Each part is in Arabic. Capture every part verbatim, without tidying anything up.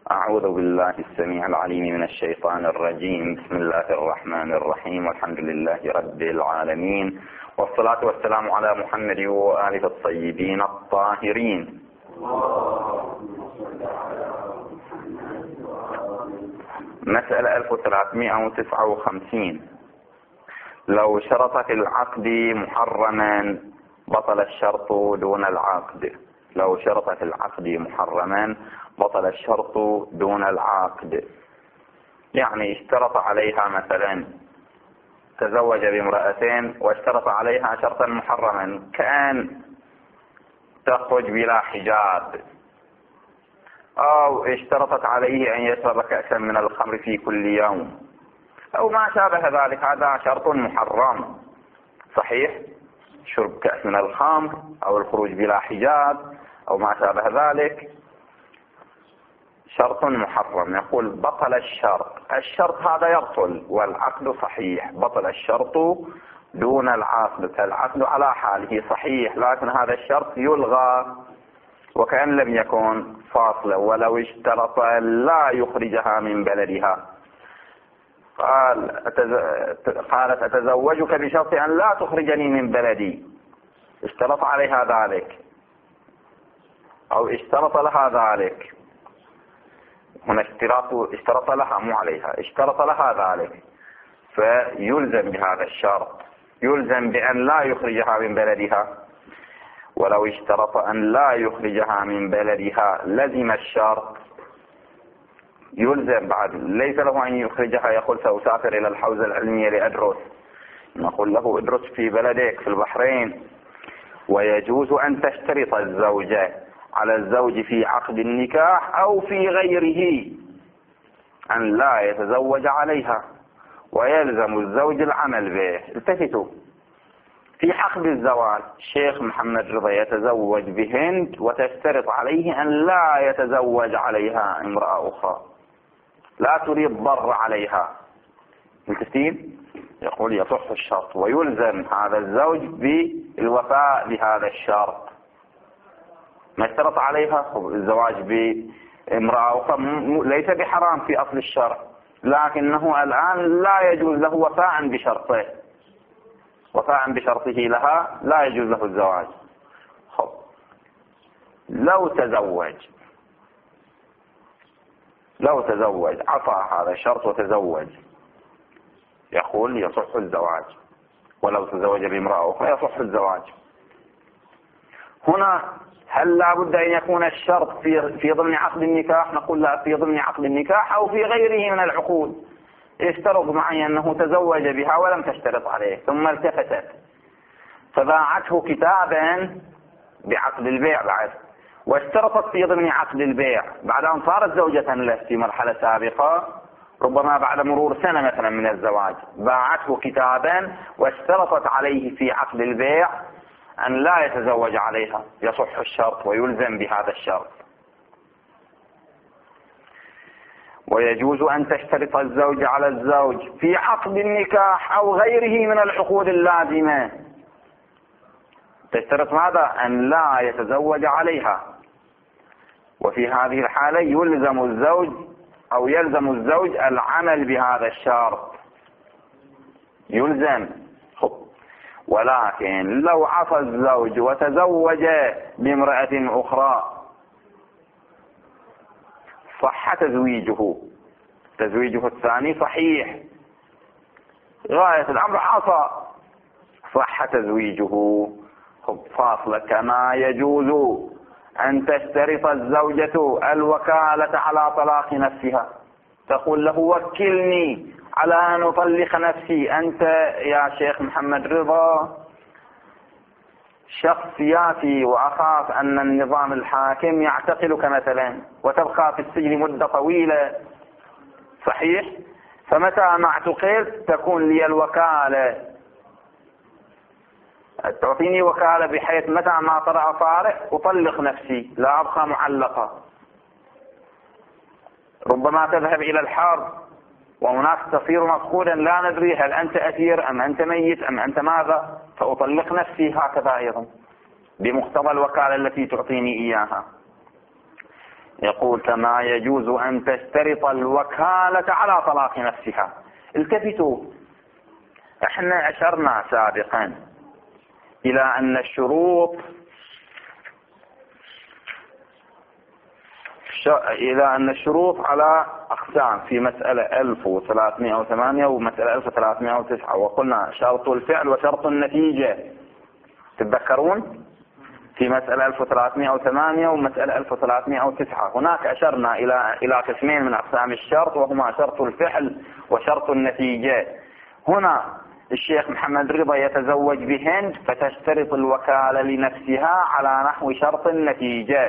أعوذ بالله السميع العليم من الشيطان الرجيم. بسم الله الرحمن الرحيم، والحمد لله رب العالمين، والصلاة والسلام على محمد وآله الطيبين الطاهرين. مسألة ألف وثلاثمائة وتسعة وخمسين. لو شرط في العقد محرما بطل الشرط دون العقد. لو شرط في العقد محرما بطل الشرط دون العقد. يعني اشترط عليها مثلا، تزوج بامرأتين واشترط عليها شرطا محرما كأن تخرج بلا حجاب، أو اشترطت عليه أن يشرب كأسا من الخمر في كل يوم، أو ما شابه ذلك. هذا شرط محرم صحيح، شرب كأس من الخمر أو الخروج بلا حجاب أو ما شابه ذلك، شرط محرم. يقول بطل الشرط. الشرط هذا يبطل والعقد صحيح. بطل الشرط دون العقد. العقد على حاله صحيح، لكن هذا الشرط يلغى وكأن لم يكن فاصلا. ولو اشترط لا يخرجها من بلدها، قال أتز... قالت أتزوجك بشرط أن لا تخرجني من بلدي، اشترط عليها ذلك أو اشترط لها ذلك. هنا اشتراط اشترط لها مو عليها، اشترط لها ذلك، فيلزم بهذا الشرط، يلزم بأن لا يخرجها من بلدها. ولو اشترط أن لا يخرجها من بلدها لزم الشرط، يلزم بعد. ليس له أن يخرجها، يقول سأسافر إلى الحوزة العلمية لأدرس، نقول له ادرس في بلدك في البحرين. ويجوز أن تشترط الزوجة على الزوج في عقد النكاح أو في غيره أن لا يتزوج عليها، ويلزم الزوج العمل به. التفتوا، في عقد الزواج الشيخ محمد رضا يتزوج بهند وتشترط عليه أن لا يتزوج عليها امرأة أخرى، لا تريد ضر عليها. متفقين؟ يقول يصح الشرط ويلزم هذا الزوج بالوفاء بهذا الشرط. ما اشترط عليها الزواج بامرأة أخرى ليس بحرام في أصل الشرع، لكنه الآن لا يجوز له وفاء بشرطه، وفاء بشرطه لها لا يجوز له الزواج. خب لو تزوج لو تزوج عصى هذا الشرط وتزوج، يقول يصح الزواج. ولو تزوج بامرأة أخرى يصح الزواج. هنا هل لا بد أن يكون الشرط في في ضمن عقد النكاح؟ نقول لا، في ضمن عقد النكاح أو في غيره من العقود. اشترط معي أنه تزوج بها ولم تشترط عليه، ثم التفتت فباعته كتابا بعقد البيع بعد، واشترطت في ضمن عقد البيع بعد أن صارت زوجة له في مرحلة سابقة، ربما بعد مرور سنة مثلا من الزواج، باعته كتابا واشترطت عليه في عقد البيع أن لا يتزوج عليها. يصح الشرط ويلزم بهذا الشرط. ويجوز أن تشترط الزوج على الزوج في عقد النكاح أو غيره من العقود اللازمة. تشترط ماذا؟ أن لا يتزوج عليها. وفي هذه الحالة يلزم الزوج أو يلزم الزوج العمل بهذا الشرط، يلزم. ولكن لو عصى الزوج وتزوج بامرأة أخرى صح تزويجه، تزويجه الثاني صحيح، غاية الأمر عصى، صح تزويجه. فاصلة كما يجوز أن تشترط الزوجة الوكالة على طلاق نفسها، تقول له وكلني على أن أطلق نفسي، أنت يا شيخ محمد رضا شخص سياسي وأخاف أن النظام الحاكم يعتقلك مثلا وتبقى في السجن مدة طويلة، صحيح؟ فمتى ما اعتقلت تكون لي الوكالة، تعطيني وكالة بحيث متى ما طرأ طارئ أطلق نفسي، لا أبقى معلقة. ربما تذهب إلى الحرب وهناك تصير مفقودا، لا ندري هل أنت أسير أم أنت ميت أم أنت ماذا، فأطلق نفسي هكذا أيضا بمقتضى الوكالة التي تعطيني إياها. يقول كما يجوز أن تشترط الوكالة على طلاق نفسها. التفتوا، احنا أشرنا سابقا إلى أن الشروط إلى أن الشروط على أقسام في مسألة ألف وثلاثمائة وثمانية ومسألة ألف وثلاثمائة وتسعة، وقلنا شرط الفعل وشرط النتيجة. تتذكرون في مسألة ألف وثلاثمائة وثمانية ومسألة ألف وثلاثمائة وتسعة هناك أشرنا إلى إلى قسمين من أقسام الشرط، وهما شرط الفعل وشرط النتيجة. هنا الشيخ محمد رضا يتزوج بهند فتشترط الوكالة لنفسها على نحو شرط النتيجة،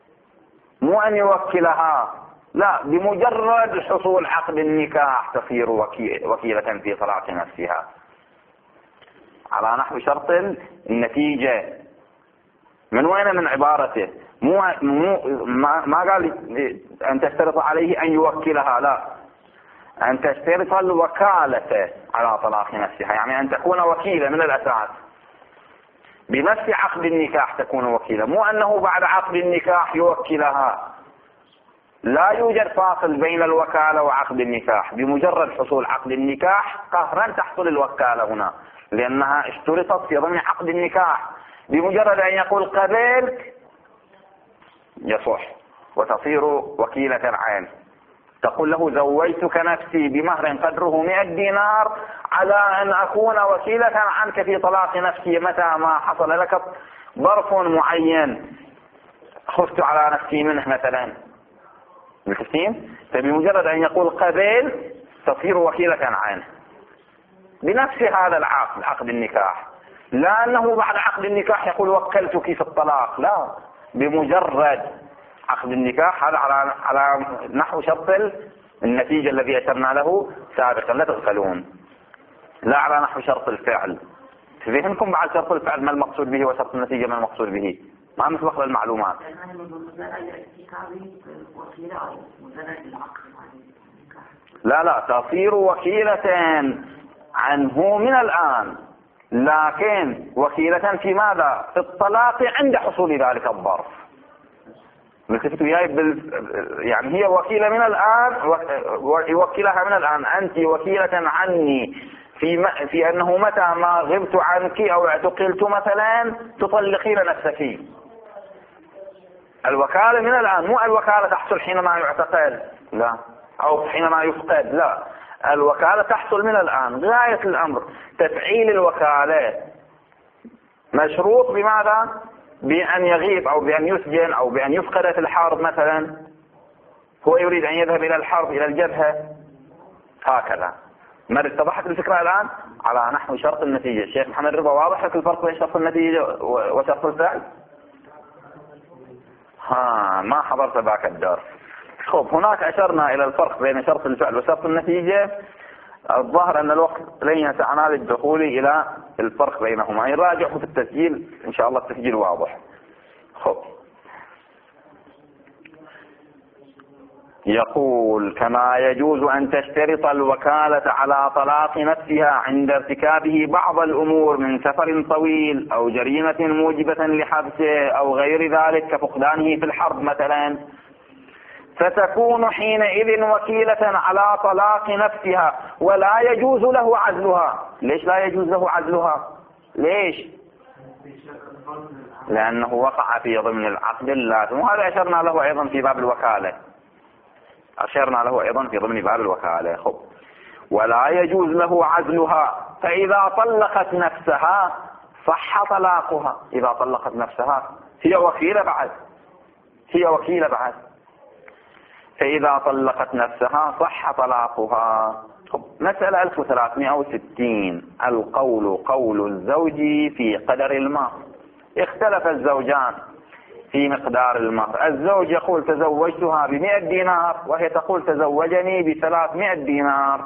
مو أن يوكلها، لا، بمجرد حصول عقد النكاح تصير وكيلة في طلاق نفسها على نحو شرط النتيجة. من وين؟ من عبارته، مو مو ما, ما قال أن تشترط عليه أن يوكلها، لا، أن تشترط الوكالة على طلاق نفسها، يعني أن تكون وكيلة من الأساس، بنفس عقد النكاح تكون وكيلة، مو أنه بعد عقد النكاح يوكلها. لا يوجد فاصل بين الوكالة وعقد النكاح، بمجرد حصول عقد النكاح قهرا تحصل الوكالة هنا، لأنها اشترطت في ضمن عقد النكاح. بمجرد أن يقول قبلت يصح وتصير وكيلة عين. تقول له زوجتك نفسي بمهر قدره مئة دينار على أن أكون وكيلة عنك في طلاق نفسي متى ما حصل لك ظرف معين خفت على نفسي منه مثلا. بالتفهيم؟ فبمجرد أن يقول قبل تصير وكيلة عنه بنفس هذا العقد، عقد النكاح، لا أنه بعد عقد النكاح يقول وكلتك في الطلاق، لا، بمجرد عقد النكاح. هذا على على نحو شرط النتيجة الذي أشرنا له سابقا، لا تغفلون، لا على نحو شرط الفعل. فهمكم بعد شرط الفعل ما المقصود به وشرط النتيجة ما المقصود به، ما مسبق للمعلومات. لا لا، تصير وكيلة عنه من الآن، لكن وكيلة في ماذا؟ في الطلاق عند حصول ذلك الظرف. ملتفتوا وياي بال... يعني هي وكيلة من الآن، يوكلها من الآن، أنت وكيلة عني في م... في أنه متى ما غبت عنك أو اعتقلت مثلا تطلقين نفسك. الوكالة من الآن، مو الوكالة تحصل حينما يعتقل، لا، أو حينما يفقد، لا، الوكالة تحصل من الآن. غاية الأمر تفعيل الوكالة مشروط بماذا؟ بأن يغيب أو بأن يسجن أو بأن يفقد في الحرب مثلا، هو يريد أن يذهب إلى الحرب إلى الجبهة هكذا. ما اتضحت الفكرة الآن؟ على نحو شرط النتيجة. الشيخ محمد رضا واضح لك الفرق بين شرط النتيجة وشرط الفعل؟ ها، ما حضرت ذاك الدرس. خب، هناك أشرنا إلى الفرق بين شرط الفعل وشرط النتيجة. الظاهر أن الوقت لن يسعنا للدخول إلى الفرق بينهما، يراجعوا في التسجيل إن شاء الله، التسجيل واضح. خب، يقول كما يجوز أن تشترط الوكالة على طلاق نفسها عند ارتكابه بعض الأمور من سفر طويل أو جريمة موجبة لحبسه أو غير ذلك كفقدانه في الحرب مثلا، فتكون حينئذ وكيلة على طلاق نفسها ولا يجوز له عزلها. ليش لا يجوز له عزلها؟ ليش؟ لأنه وقع في ضمن العقد اللازم، وهذا أشرنا له أيضا في باب الوكالة، أشرنا له أيضا في ضمن باب الوكالة. خب، ولا يجوز له عزلها، فإذا طلقت نفسها صح طلاقها. إذا طلقت نفسها هي وكيلة بعد، هي وكيلة بعد، فإذا طلقت نفسها صح طلاقها. مسألة ألف وثلاثمائة وستين، القول قول الزوج في قدر المهر. اختلف الزوجان في مقدار المهر، الزوج يقول تزوجتها بمئة دينار وهي تقول تزوجني بثلاثمائة دينار.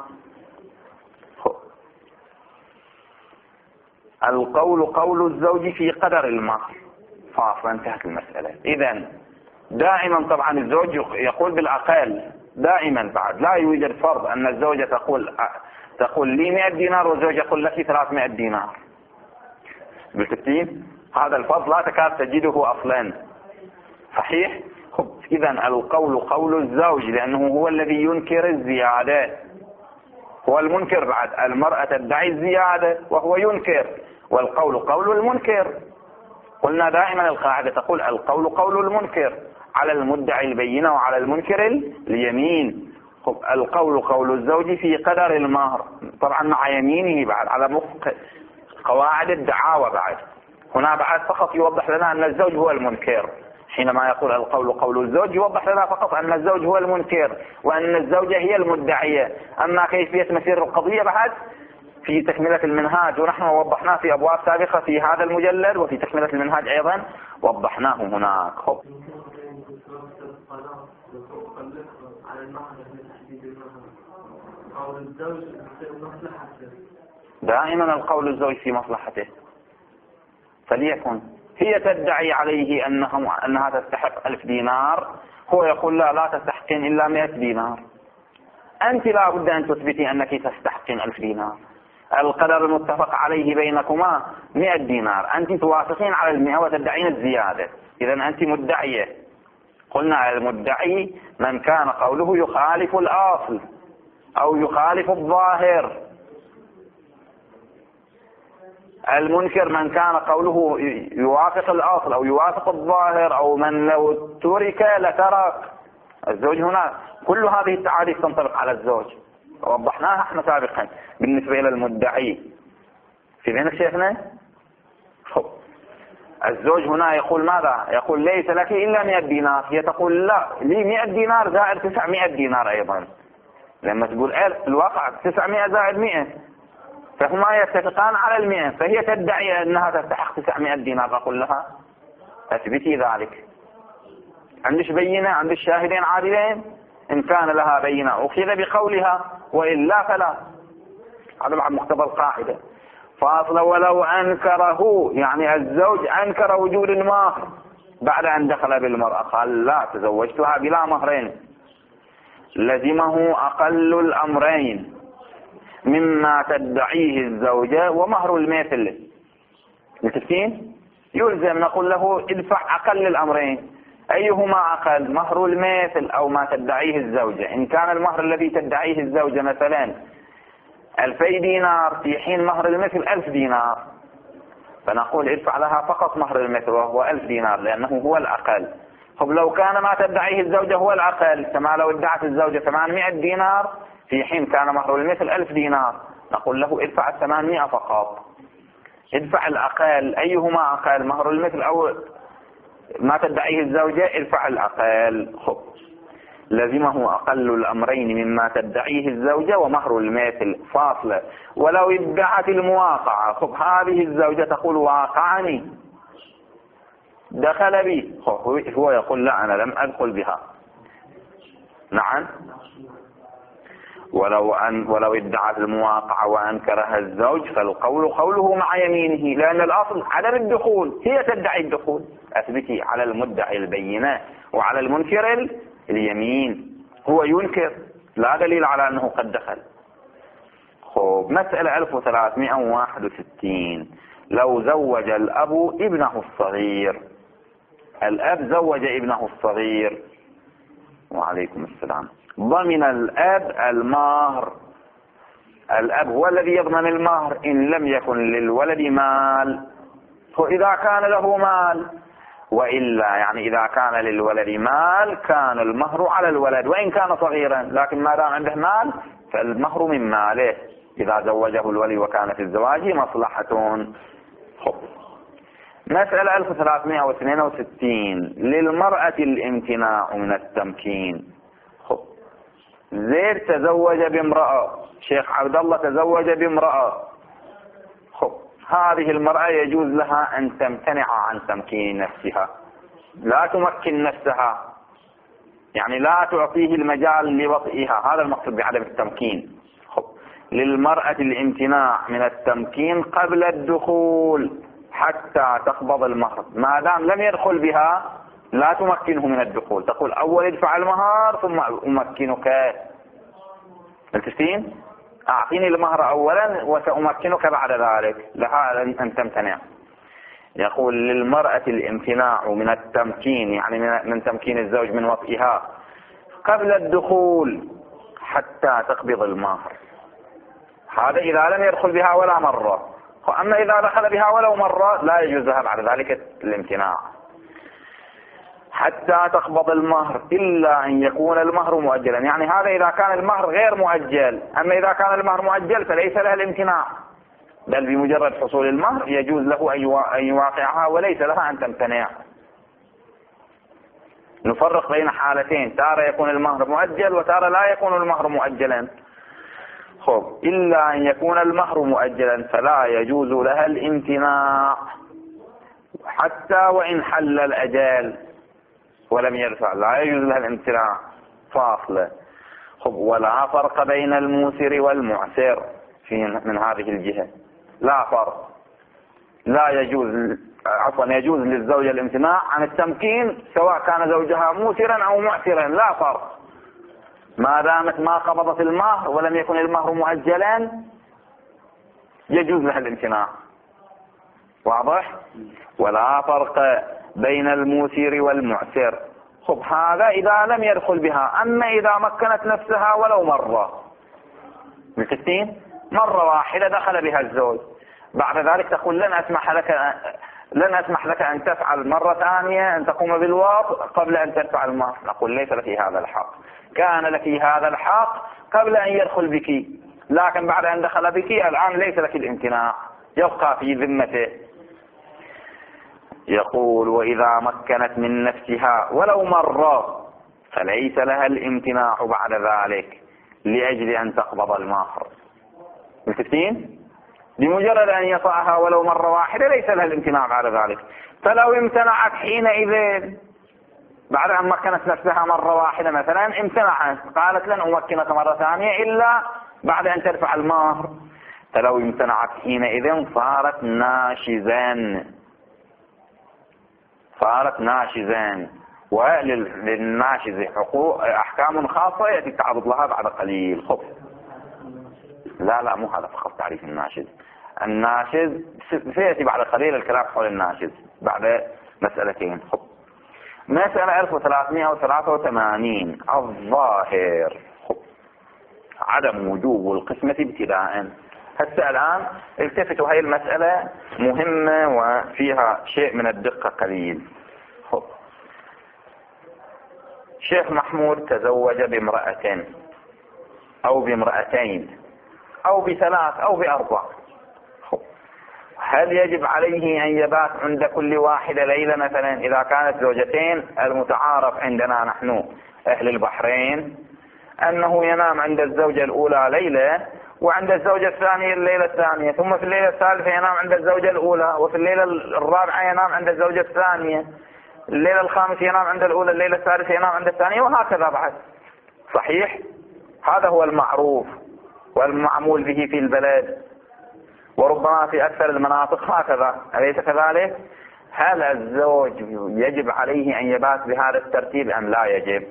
القول قول الزوج في قدر المهر، فاصل، انتهت المسألة. إذن دائما طبعا الزوج يقول بالأقل دائما، بعد لا يوجد فرض أن الزوجة تقول تقول لي مئة دينار والزوج يقول لك ثلاثمائة دينار. بالترتيب هذا الفرض لا تكاد تجده أصلا، صحيح؟ خب، إذا القول قول الزوج لأنه هو الذي ينكر الزيادة، هو المنكر بعد. المرأة تدعي الزيادة وهو ينكر، والقول قول المنكر. قلنا دائما القاعدة تقول القول قول المنكر، على المدعي البينة وعلى المنكر اليمين. القول قول الزوج في قدر المهر، طبعا مع يمينه بعد، على وفق قواعد الدعاوى بعد. هنا بعد فقط يوضح لنا أن الزوج هو المنكر. حينما يقول القول قول الزوج يوضح لنا فقط أن الزوج هو المنكر وأن الزوجة هي المدعية. أما كيفية مسير القضية بعد في تكملة المنهاج، ونحن وضحناه في أبواب سابقة في هذا المجلد، وفي تكملة المنهاج أيضا وضحناه هناك. دائما القول الزوج في مصلحته، فليكن هي تدعي عليه أنها, أنها تستحق ألف دينار، هو يقول لا لا تستحقين إلا مئة دينار. أنت لا بد أن تثبتي أنك تستحقين ألف دينار. القدر المتفق عليه بينكما مئة دينار، أنت توافقين على المئة وتدعين الزيادة، إذا أنت مدعية. قلنا المدعي من كان قوله يخالف الأصل أو يخالف الظاهر. المنكر من كان قوله يوافق الأصل أو يوافق الظاهر، أو من لو ترك لترك. الزوج هنا كل هذه التعاريف تنطبق على الزوج، وضحناها احنا سابقا بالنسبة إلى المدعي. في ذهنك شيخنا؟ الزوج هنا يقول ماذا؟ يقول ليس لك إلا مئة دينار، هي تقول لا لي مئة دينار زائد تسعمائة دينار أيضا. لما تقول ألف في الواقع تسعمائة زائد مئة، فهما يتفقان على المئة، فهي تدعي أنها تستحق تسعمائة دينار. فقل لها أثبتي ذلك، عندش بينة، عندش شاهدين عادلين؟ إن كان لها بينة أخذ بقولها، وإلا فلا. هذا بعد مقتضى القاعدة. فاصل ولو أنكره، يعني الزوج أنكر وجود المهر بعد أن دخل بالمرأة، قال لا تزوجتها بلا مهرين، لزمه أقل الأمرين مما تدعيه الزوجة ومهر المثل. متفقين؟ يلزم نقول له ادفع أقل الأمرين. أيهما أقل؟ مهر المثل أو ما تدعيه الزوجة. إن كان المهر الذي تدعيه الزوجة مثلا ألفي دينار، في حين مهر المثل ألف دينار، فنقول ادفع لها فقط مهر المثل وهو ألف دينار لأنه هو الأقل. طب لو كان ما تدعيه الزوجة هو الأقل، كما لو ادعت الزوجة ثمانمائة دينار في حين كان مهر المثل ألف دينار، نقول له ادفع الثمانمائة فقط، ادفع الأقل. أيهما أقل؟ مهر المثل أو ما تدعيه الزوجة؟ ادفع الأقل. خب لزمه أقل الأمرين مما تدعيه الزوجة ومهر المثل. فاصلة ولو ادعت المواقعة. خب هذه الزوجة تقول واقعني، دخل بي، هو يقول لا أنا لم أدخل بها. نعم، ولو أن ولو ادعت المواقعة وأنكرها الزوج فالقول قوله مع يمينه، لأن الأصل عدم الدخول، هي تدعي الدخول. أثبتي على المدعي البينة وعلى المنكر اليمين. هو ينكر، لا دليل على أنه قد دخل. خب مسألة ألف وثلاثمائة وواحد وستين. لو زوج الأب ابنه الصغير، الأب زوج ابنه الصغير، وعليكم السلام، ضمن الأب المهر. الأب هو الذي يضمن المهر إن لم يكن للولد مال، فإذا كان له مال، وإلا يعني إذا كان للولد مال كان المهر على الولد وإن كان صغيرا، لكن ما دام عنده مال فالمهر من ماله إذا زوجه الولي وكان في الزواج مصلحة. خب مسألة ألف وثلاثمائة واثنين وستين. للمرأة الامتناع من التمكين. خب زيد تزوج بامرأة، شيخ عبد الله تزوج بامرأة. خب هذه المرأة يجوز لها أن تمتنع عن تمكين نفسها، لا تمكن نفسها، يعني لا تعطيه المجال لوطئها، هذا المقصود بعدم التمكين. خب للمرأة الامتناع من التمكين قبل الدخول حتى تقبض المهر، ما دام لم يدخل بها لا تمكنه من الدخول، تقول أول ادفع المهر ثم أمكنك. التسين أعطيني المهر أولا وسأمكنك بعد ذلك، لها أن تمتنع. يقول للمرأة الامتناع من التمكين، يعني من تمكين الزوج من وطئها قبل الدخول حتى تقبض المهر. هذا إذا لم يدخل بها ولا مرة. أما إذا دخل بها ولو مرة لا يجوز لها بعد ذلك الامتناع حتى تقبض المهر، إلا أن يكون المهر مؤجلا. يعني هذا إذا كان المهر غير مؤجل. أما إذا كان المهر مؤجل فليس لها الامتناع، بل بمجرد حصول المهر يجوز له أن يواقعها وليس لها أن تمتنع. نفرق بين حالتين، تارة يكون المهر مؤجل وتارة لا يكون المهر مؤجلا. خب إلا أن يكون المهر مؤجلا فلا يجوز لها الامتناع حتى وإن حل الأجل ولم يرفع، لا يجوز لها الامتناع فاصلة. خب ولا فرق بين الموسر والمعسر في من هذه الجهة، لا فرق. لا يجوز عفوا يجوز للزوجة الامتناع عن التمكين سواء كان زوجها موسرا أو معسرا، لا فرق، ما دامت ما قبضت المهر ولم يكن المهر مؤجلا يجوز لها الامتناع. واضح؟ ولا فرق بين الموسر والمعسر. خب هذا إذا لم يدخل بها. أما إذا مكنت نفسها ولو مرة، متفقين؟ مرة واحدة دخل بها الزوج، بعد ذلك تقول لن أسمح لك لن أسمح لك أن تفعل مرة ثانية أن تقوم بالوطء قبل أن تدفع المهر. نقول ليس لك هذا الحق. كان لك هذا الحق قبل أن يدخل بك، لكن بعد أن دخل بك الآن ليس لك الامتناع، يبقى في ذمته. يقول وإذا مكنت من نفسها ولو مرة فليس لها الامتناع بعد ذلك لأجل أن تقبض المهر. متفقين؟ بمجرد أن يطأها ولو مرة واحدة ليس لها الامتناع بعد ذلك. فلو امتنعت حينئذ بعد أن مكنت نفسها مرة واحدة مثلا، امتنعت قالت لن أمكنك مرة ثانية إلا بعد أن تدفع المهر، فلو امتنعت حينئذ صارت ناشزا صارت ناشزا وللناشز حقوق أحكام خاصة يأتي التعرض لها بعد قليل. خب لا لا مو هذا فقط تعريف الناشز. الناشز سيأتي بعد قليل الكلام حول الناشز بعد مسألتين. خب مسألة ألف وثلاثمائة وثلاثة وثمانين الظاهر. خب عدم وجوب القسمة ابتداء. هسه الآن التفتوا، هاي المسألة مهمة وفيها شيء من الدقة قليل. خب شيخ محمود تزوج بامرأة أو بامرأتين أو بثلاث أو بأربع. هل يجب عليه أن يبات عند كل واحدة ليلة مثلا؟ إذا كانت زوجتين، المتعارف عندنا نحن أهل البحرين أنه ينام عند الزوجة الأولى ليلة وعند الزوجة الثانية الليلة الثانية، ثم في الليلة الثالثة ينام عند الزوجة الأولى، وفي الليلة الرابعة ينام عند الزوجة الثانية، الليلة الخامسة ينام عند الأولى، الليلة الثالثة ينام عند الثانية، وهكذا بعد. صحيح؟ هذا هو المعروف والمعمول به في البلد، وربما في أكثر المناطق هكذا، أليس كذلك؟ هل الزوج يجب عليه أن يبات بهذا الترتيب أم لا يجب؟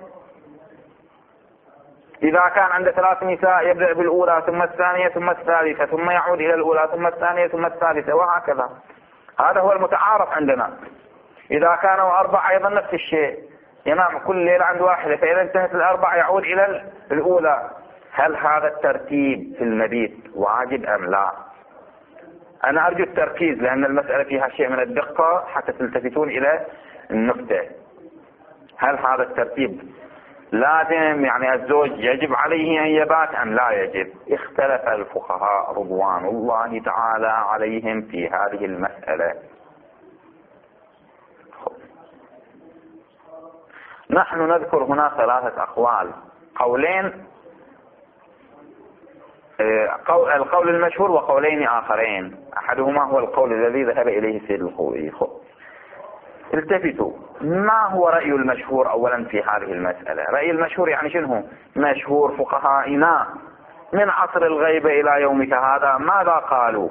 إذا كان عند ثلاث نساء يبدأ بالأولى ثم الثانية ثم الثالثة ثم يعود إلى الأولى ثم الثانية ثم الثالثة وهكذا. هذا هو المتعارف عندنا. إذا كانوا أربعة أيضا نفس الشيء، ينام كل ليلة عند واحدة، فإذا انتهت الأربعة يعود إلى الأولى. هل هذا الترتيب في المبيت واجب أم لا؟ أنا أرجو التركيز لأن المسألة فيها شيء من الدقة حتى تلتفتون إلى النقطة. هل هذا الترتيب لازم، يعني الزوج يجب عليه أن يبات أم لا يجب؟ اختلف الفقهاء رضوان الله تعالى عليهم في هذه المسألة. نحن نذكر هنا ثلاثة أقوال، قولين، القول المشهور وقولين آخرين. أحدهما هو القول الذي ذهب إليه السيد الخوئي. التفتوا، ما هو رأي المشهور أولا في هذه المسألة؟ رأي المشهور يعني شنو؟ مشهور فقهائنا من عصر الغيبة إلى يومك هذا ماذا قالوا؟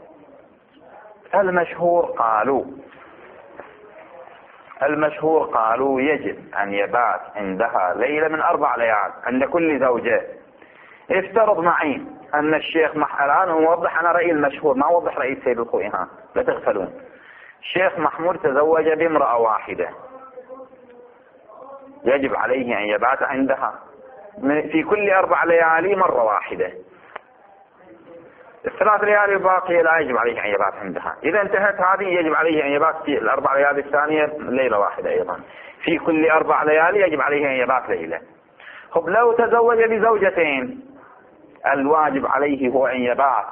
المشهور قالوا المشهور قالوا يجب أن يبات عندها ليلة من أربع ليال عند كل زوجة. افترض معي أن الشيخ مح... الآن أوضح أنا رأي المشهور، ما أوضح رأي السيد الخوئي، ها لا تغفلون. الشيخ محمود تزوج بامرأة واحدة، يجب عليه أن يبات عندها في كل أربع ليالي مرة واحدة. الثلاث ليالي الباقية لا يجب عليه أن يبات عندها. إذا انتهت هذه يجب عليه أن يبات في الأربع ليالي الثانية ليلة واحدة أيضا. في كل أربع ليالي يجب عليه أن يبات ليلة. خب لو تزوج بزوجتين الواجب عليه هو أن يبات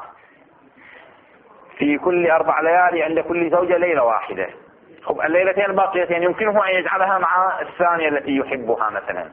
في كل أربع ليالي عند كل زوجة ليلة واحدة. خب الليلتين الباقيتين يمكنه أن يجعلها مع الثانية التي يحبها مثلا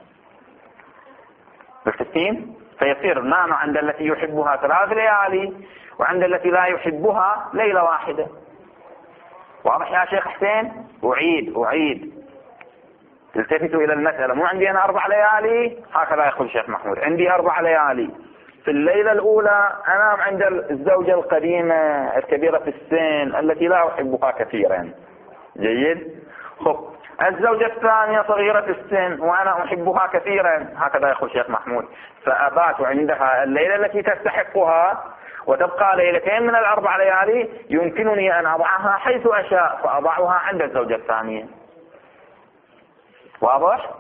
بالستين، فيصير نام عند التي يحبها ثلاث ليالي وعند التي لا يحبها ليلة واحدة. واضح يا شيخ حسين؟ أعيد أعيد التفتوا إلى المسألة. مو عندي أنا أربع ليالي هكذا يقول الشيخ محمود، عندي أربع ليالي. في الليلة الأولى أنام عند الزوجة القديمة الكبيرة في السن التي لا أحبها كثيرا. جيد. خب الزوجة الثانية صغيرة في السن وأنا أحبها كثيرا، هكذا يقول الشيخ محمود، فأبات عندها الليلة التي تستحقها وتبقى ليلتين من الأربع ليالي يمكنني أن أضعها حيث أشاء فأضعها عند الزوجة الثانية. واضح؟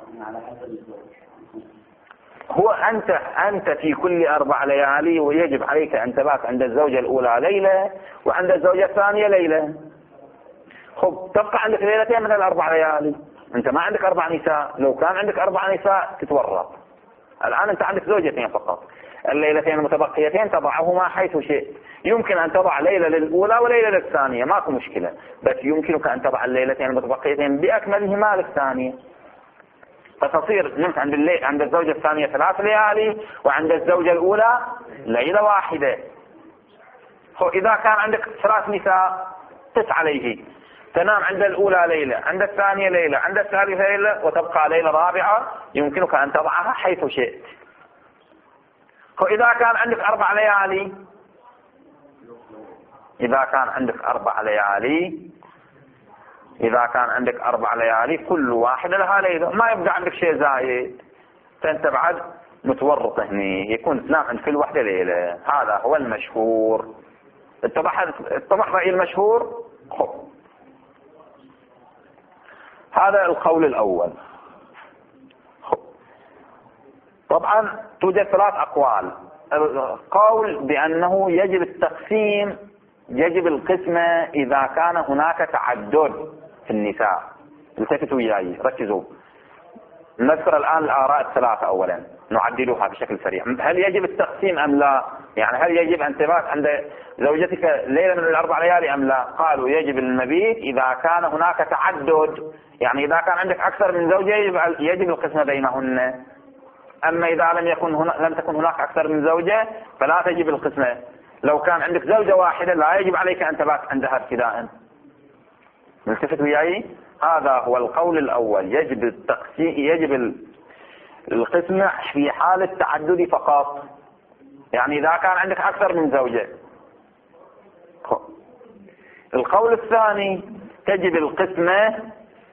هو أنت أنت في كل أربع ليالي ويجب عليك أن تبات عند الزوجة الأولى ليلة وعند الزوجة الثانية ليلة. خب تبقى عندك ليلتين من الأربع ليالي. أنت ما عندك أربع نساء، لو كان عندك أربع نساء تتورط. الآن أنت عندك زوجتين فقط، الليلتين المتبقيتين تضعهما حيث شئت. يمكن أن تضع ليلة للأولى وليلة للثانية، ماكو مشكلة، بس يمكنك أن تضع الليلتين المتبقيتين بأكملهما للثانية. فتصير نمت عند الليل عند الزوجة الثانية ثلاث ليالي وعند الزوجة الأولى ليلة واحدة. إذا كان عندك ثلاث نساء قس عليه، تنام عند الأولى ليلة، عند الثانية ليلة، عند الثالثة ليلة، وتبقى ليلة رابعة يمكنك أن تضعها حيث شئت. إذا كان عندك أربع ليالي إذا كان عندك أربع ليالي إذا كان عندك أربع ليالي كل واحدة لها ليلة، ما يبقى عندك شيء زايد، فأنت بعد متورط هني، يكون تنام عند كل واحدة ليلة. هذا هو المشهور. اتضح اتضح رأي المشهور. خب هذا القول الأول. خب طبعا توجد ثلاث أقوال. القول بأنه يجب التقسيم، يجب القسمة إذا كان هناك تعدد في النساء. التفتوا وياي ركزوا، نذكر الآن الآراء الثلاثة أولا نعدلها بشكل سريع. هل يجب التقسيم أم لا؟ يعني هل يجب أن تبات عند زوجتك ليلة من الأربع ليالي أم لا؟ قالوا يجب المبيت إذا كان هناك تعدد، يعني إذا كان عندك أكثر من زوجة يجب القسمة بينهن. أما إذا لم يكن هنا لم تكن هناك أكثر من زوجة فلا تجب القسمة. لو كان عندك زوجة واحدة لا يجب عليك أن تبات عندها ابتداء. ملتفت وياي؟ هذا هو القول الأول، يجب التقسيم، يجب القسمة في حال التعدد فقط، يعني إذا كان عندك أكثر من زوجة. القول الثاني تجب القسمة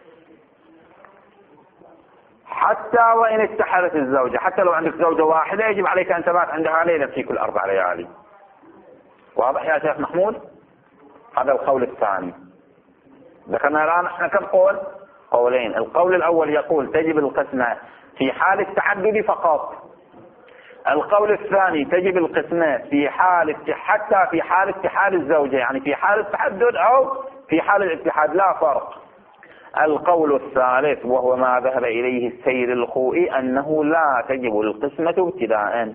حتى وإن اتحدت الزوجة، حتى لو عندك زوجة واحدة يجب عليك أن تبات عندها ليلة في كل أربع ليالي. واضح يا شيخ محمود؟ هذا القول الثاني. ذكرنا الآن احنا كم قول؟ قولين. القول الأول يقول تجب القسمة في حال التعدد فقط. القول الثاني تجب القسمة في حال حتى في حال اتحاد الزوجة، يعني في حال التعدد أو في حال الاتحاد لا فرق. القول الثالث وهو ما ذهب إليه السيد الخوئي أنه لا تجب القسمة ابتداء.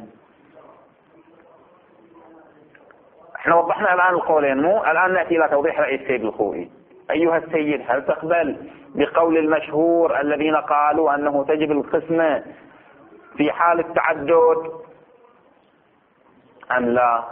احنا وضحنا الآن القولين، مو الآن نأتي إلى توضيح رأي السيد الخوئي. أيها السيد، هل تقبل بقول المشهور الذين قالوا أنه تجب القسمة في حال التعدد أم لا؟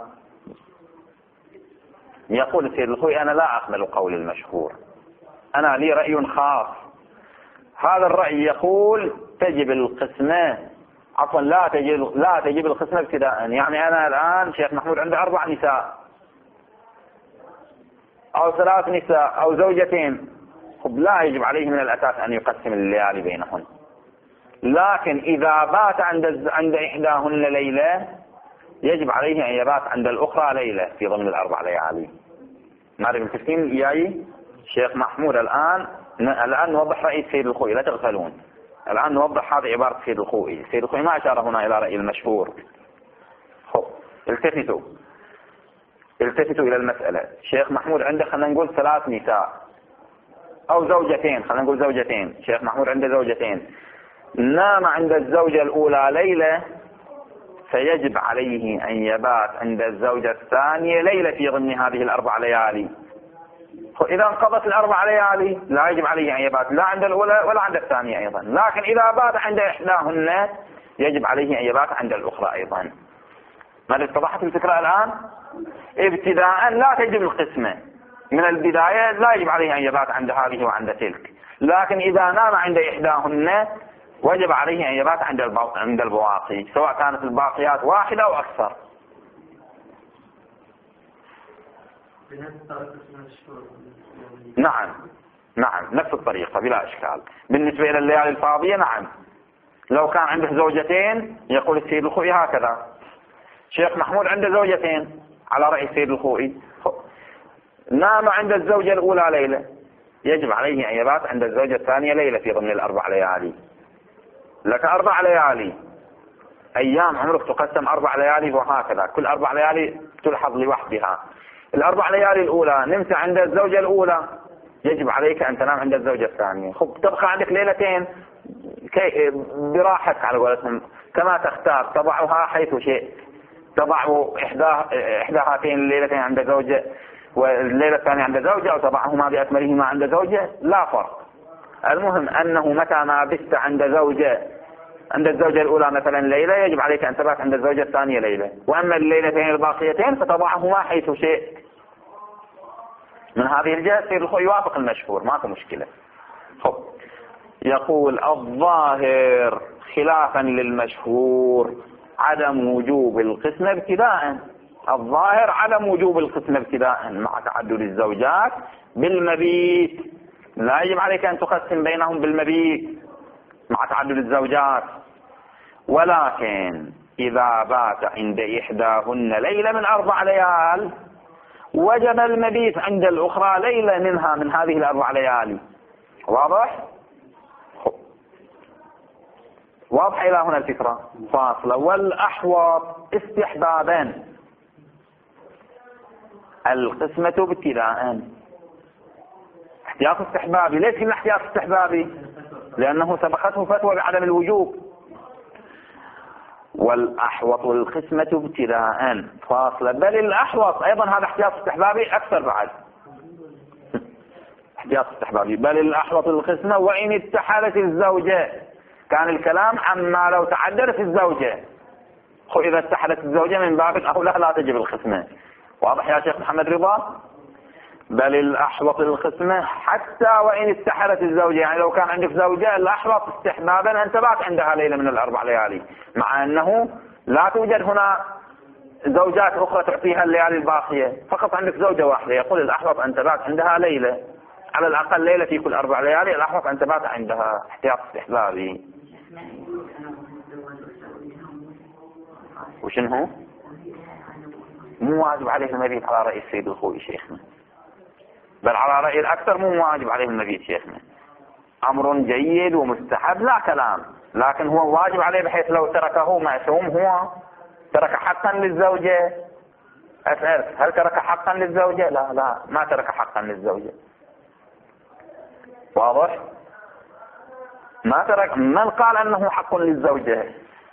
يقول السيد الخوئي أنا لا أقبل قول المشهور، أنا لي رأي خاص. هذا الرأي يقول تجب القسمة، عفوا لا تجب لا تجب القسمة ابتداء. يعني أنا الآن شيخ محمود عنده أربع نساء أو ثلاث نساء أو زوجتين، خب لا يجب عليه من الأساس أن يقسم الليالي بينهن، لكن إذا بات عند عند إحداهن ليلة يجب عليه أن يبات عند الأخرى ليلة في ضمن الأربع ليالي. ما أدري متفقين إياي؟ شيخ محمود الآن الآن نوضح رأي سيد الخوئي، لا تغفلون. الآن نوضح هذه عبارة سيد الخوئي. سيد الخوئي ما أشار هنا إلى رأي المشهور. التفتوا التفتوا إلى المسألة. شيخ محمود عنده خلينا نقول ثلاث نساء أو زوجتين، خلينا نقول زوجتين. شيخ محمود عنده زوجتين، نام عند الزوجة الأولى ليلة، فيجب عليه أن يبات عند الزوجة الثانية ليلة في ضمن هذه الأربع ليالي. إذا انقضت الأربع ليالي لا يجب عليه أن يبات لا عند الأولى ولا عند الثانية أيضا، لكن إذا بات عند إحداهن يجب عليه أن يبات عند الأخرى أيضا. ماذا اتضحت الفكرة الآن؟ ابتداء لا تجب القسمة من البداية، لا يجب عليه أن يبات عند هذه وعند تلك، لكن إذا نام عند إحداهن وجب عليه أن يبات عند عند البواقي، سواء كانت الباقيات واحدة أو أكثر. نعم نعم نفس الطريقة بلا إشكال. بالنسبة إلى الليالي الفاضية نعم، لو كان عنده زوجتين يقول السيد الخوئي هكذا. شيخ محمود عنده زوجتين على رأي السيد الخوئي، نام عند الزوجة الأولى ليلة، يجب عليه أن يبات عند الزوجة الثانية ليلة في ضمن الأربع ليالي. لك أربع ليالي، أيام عمرك تقسم أربع ليالي وهكذا، كل أربع ليالي تلحظ لوحدها. الأربع ليالي الأولى نمت عند الزوجة الأولى، يجب عليك أن تنام عند الزوجة الثانية. خب تبقى عندك ليلتين براحتك على قولتهم كما تختار، تضعها حيث شئت. تضع إحدى إحدى هاتين الليلتين عند زوجة والليلة الثانية عند زوجة، أو تضعهما بأكملهما عند زوجة، لا فرق. المهم أنه متى ما بت عند زوجة عند الزوجة الأولى مثلا ليلة، يجب عليك أن تبات عند الزوجة الثانية ليلة، وأما الليلتين الباقيتين فتضعهما حيث شئت. من هذه الجهة سيد الخوئي يوافق المشهور، ما في مشكلة. خب يقول الظاهر خلافا للمشهور عدم وجوب القسمة ابتداء. الظاهر عدم وجوب القسمة ابتداء مع تعدد الزوجات بالمبيت، لا يجب عليك أن تقسم بينهم بالمبيت مع تعدد الزوجات، ولكن إذا بات عند إحداهن ليلة من أربع ليال وجب المبيت عند الأخرى ليلة منها من هذه الأربع ليالي. واضح؟ واضح إلى هنا الفكرة فاصلة. والأحوط استحبابا القسمة ابتداء. احتياط استحبابي، ليش كنا احتياط استحبابي؟ لأنه سبقته فتوى بعدم الوجوب. والأحوط القسمة ابتداء فاصلة. بل الأحوط أيضا هذا احتياط استحبابي أكثر بعد احتياط استحبابي. بل الأحوط القسمة وإن اتحدت الزوجة. كان الكلام عما لو تعددت الزوجة، إذا اتحدت الزوجة من باب الأولى لا تجب القسمة. واضح يا شيخ محمد رضا؟ بل الأحوط القسمة حتى وإن اتحدت الزوجة، يعني لو كان عندك زوجة الأحوط استحبابا أن تبات عندها ليلة من الأربع ليالي، مع أنه لا توجد هنا زوجات أخرى تعطيها الليالي الباقية، فقط عندك زوجة واحدة. يقول الأحوط أن تبات عندها ليلة، على الأقل ليلة في كل أربع ليالي، الأحوط أن تبات عندها احتياط استحبابي. وشنو؟ مو واجب عليه المبيت على رأي السيد الخوئي شيخنا، بل على رأي الأكثر مو واجب عليه المبيت شيخنا، أمر جيد ومستحب لا كلام، لكن هو واجب عليه بحيث لو تركه معصوم. هو ترك حقا للزوجة. أسألك هل ترك حقا للزوجة؟ لا لا ما ترك حقا للزوجة. واضح؟ ما ترك. من قال أنه حق للزوجة؟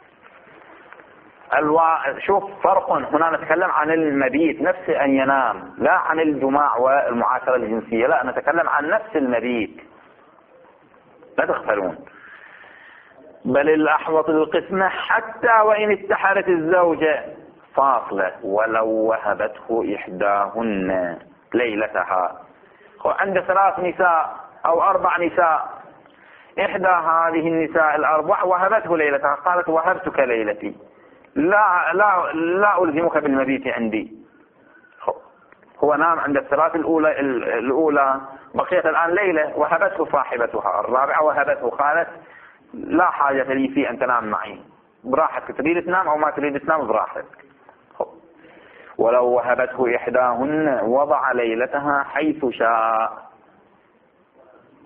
الوا... شوف فرق، هنا نتكلم عن المبيت نفس أن ينام، لا عن الجماع والمعاشرة الجنسية، لا نتكلم عن نفس المبيت، لا تغفلون. بل الأحوط القسمة حتى وإن اتحدت الزوجة فاصلة ولو وهبته إحداهن ليلتها. عند ثلاث نساء أو أربع نساء، إحدى هذه النساء الأربع وهبته ليلتها، قالت وهبتك ليلتي، لا لا لا ألزمك بالمبيت عندي. هو نام عند الثلاث الأولى الأولى بقيت الآن ليلة، وهبته صاحبتها الرابعة وهبته، قالت لا حاجة لي في أن تنام معي، براحتك، تريد تنام أو ما تريد تنام براحتك. ولو وهبته إحداهن وضع ليلتها حيث شاء.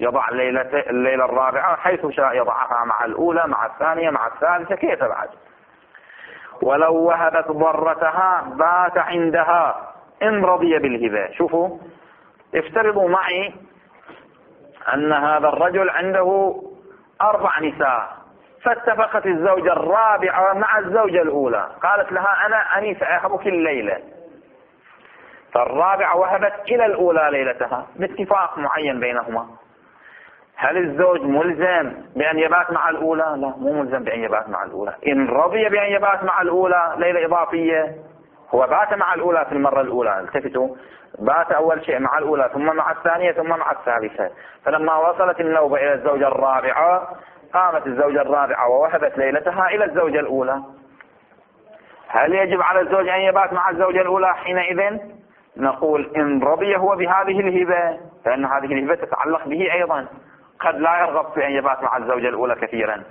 يضع الليلة, الليلة الرابعة حيث شاء يضعها، مع الأولى مع الثانية مع الثالثة كيف بعد. ولو وهبت ضرتها بات عندها إن رضي بالهبة. شوفوا، افترضوا معي أن هذا الرجل عنده أربع نساء، فاتفقت الزوجة الرابعة مع الزوجة الأولى، قالت لها أنا أني سأهبك الليلة، فالرابعة وهبت إلى الأولى ليلتها باتفاق معين بينهما. هل الزوج ملزم بأن يبات مع الأولى؟ لا، مو ملزم بأن يبات مع الأولى. إن رضي بأن يبات مع الأولى ليلة إضافية، هو بات مع الأولى في المرة الأولى، التفتوا، بات أول شيء مع الأولى ثم مع الثانية ثم مع الثالثة، فلما وصلت النوبة إلى الزوجة الرابعة قامت الزوجة الرابعة ووهبت ليلتها إلى الزوجة الأولى. هل يجب على الزوج أن يبات مع الزوجة الأولى حينئذ؟ نقول إن رضي هو بهذه الهبة، فإن هذه الهبة تتعلق به أيضا، قد لا يرغب في أن يبات مع الزوجة الأولى كثيرا.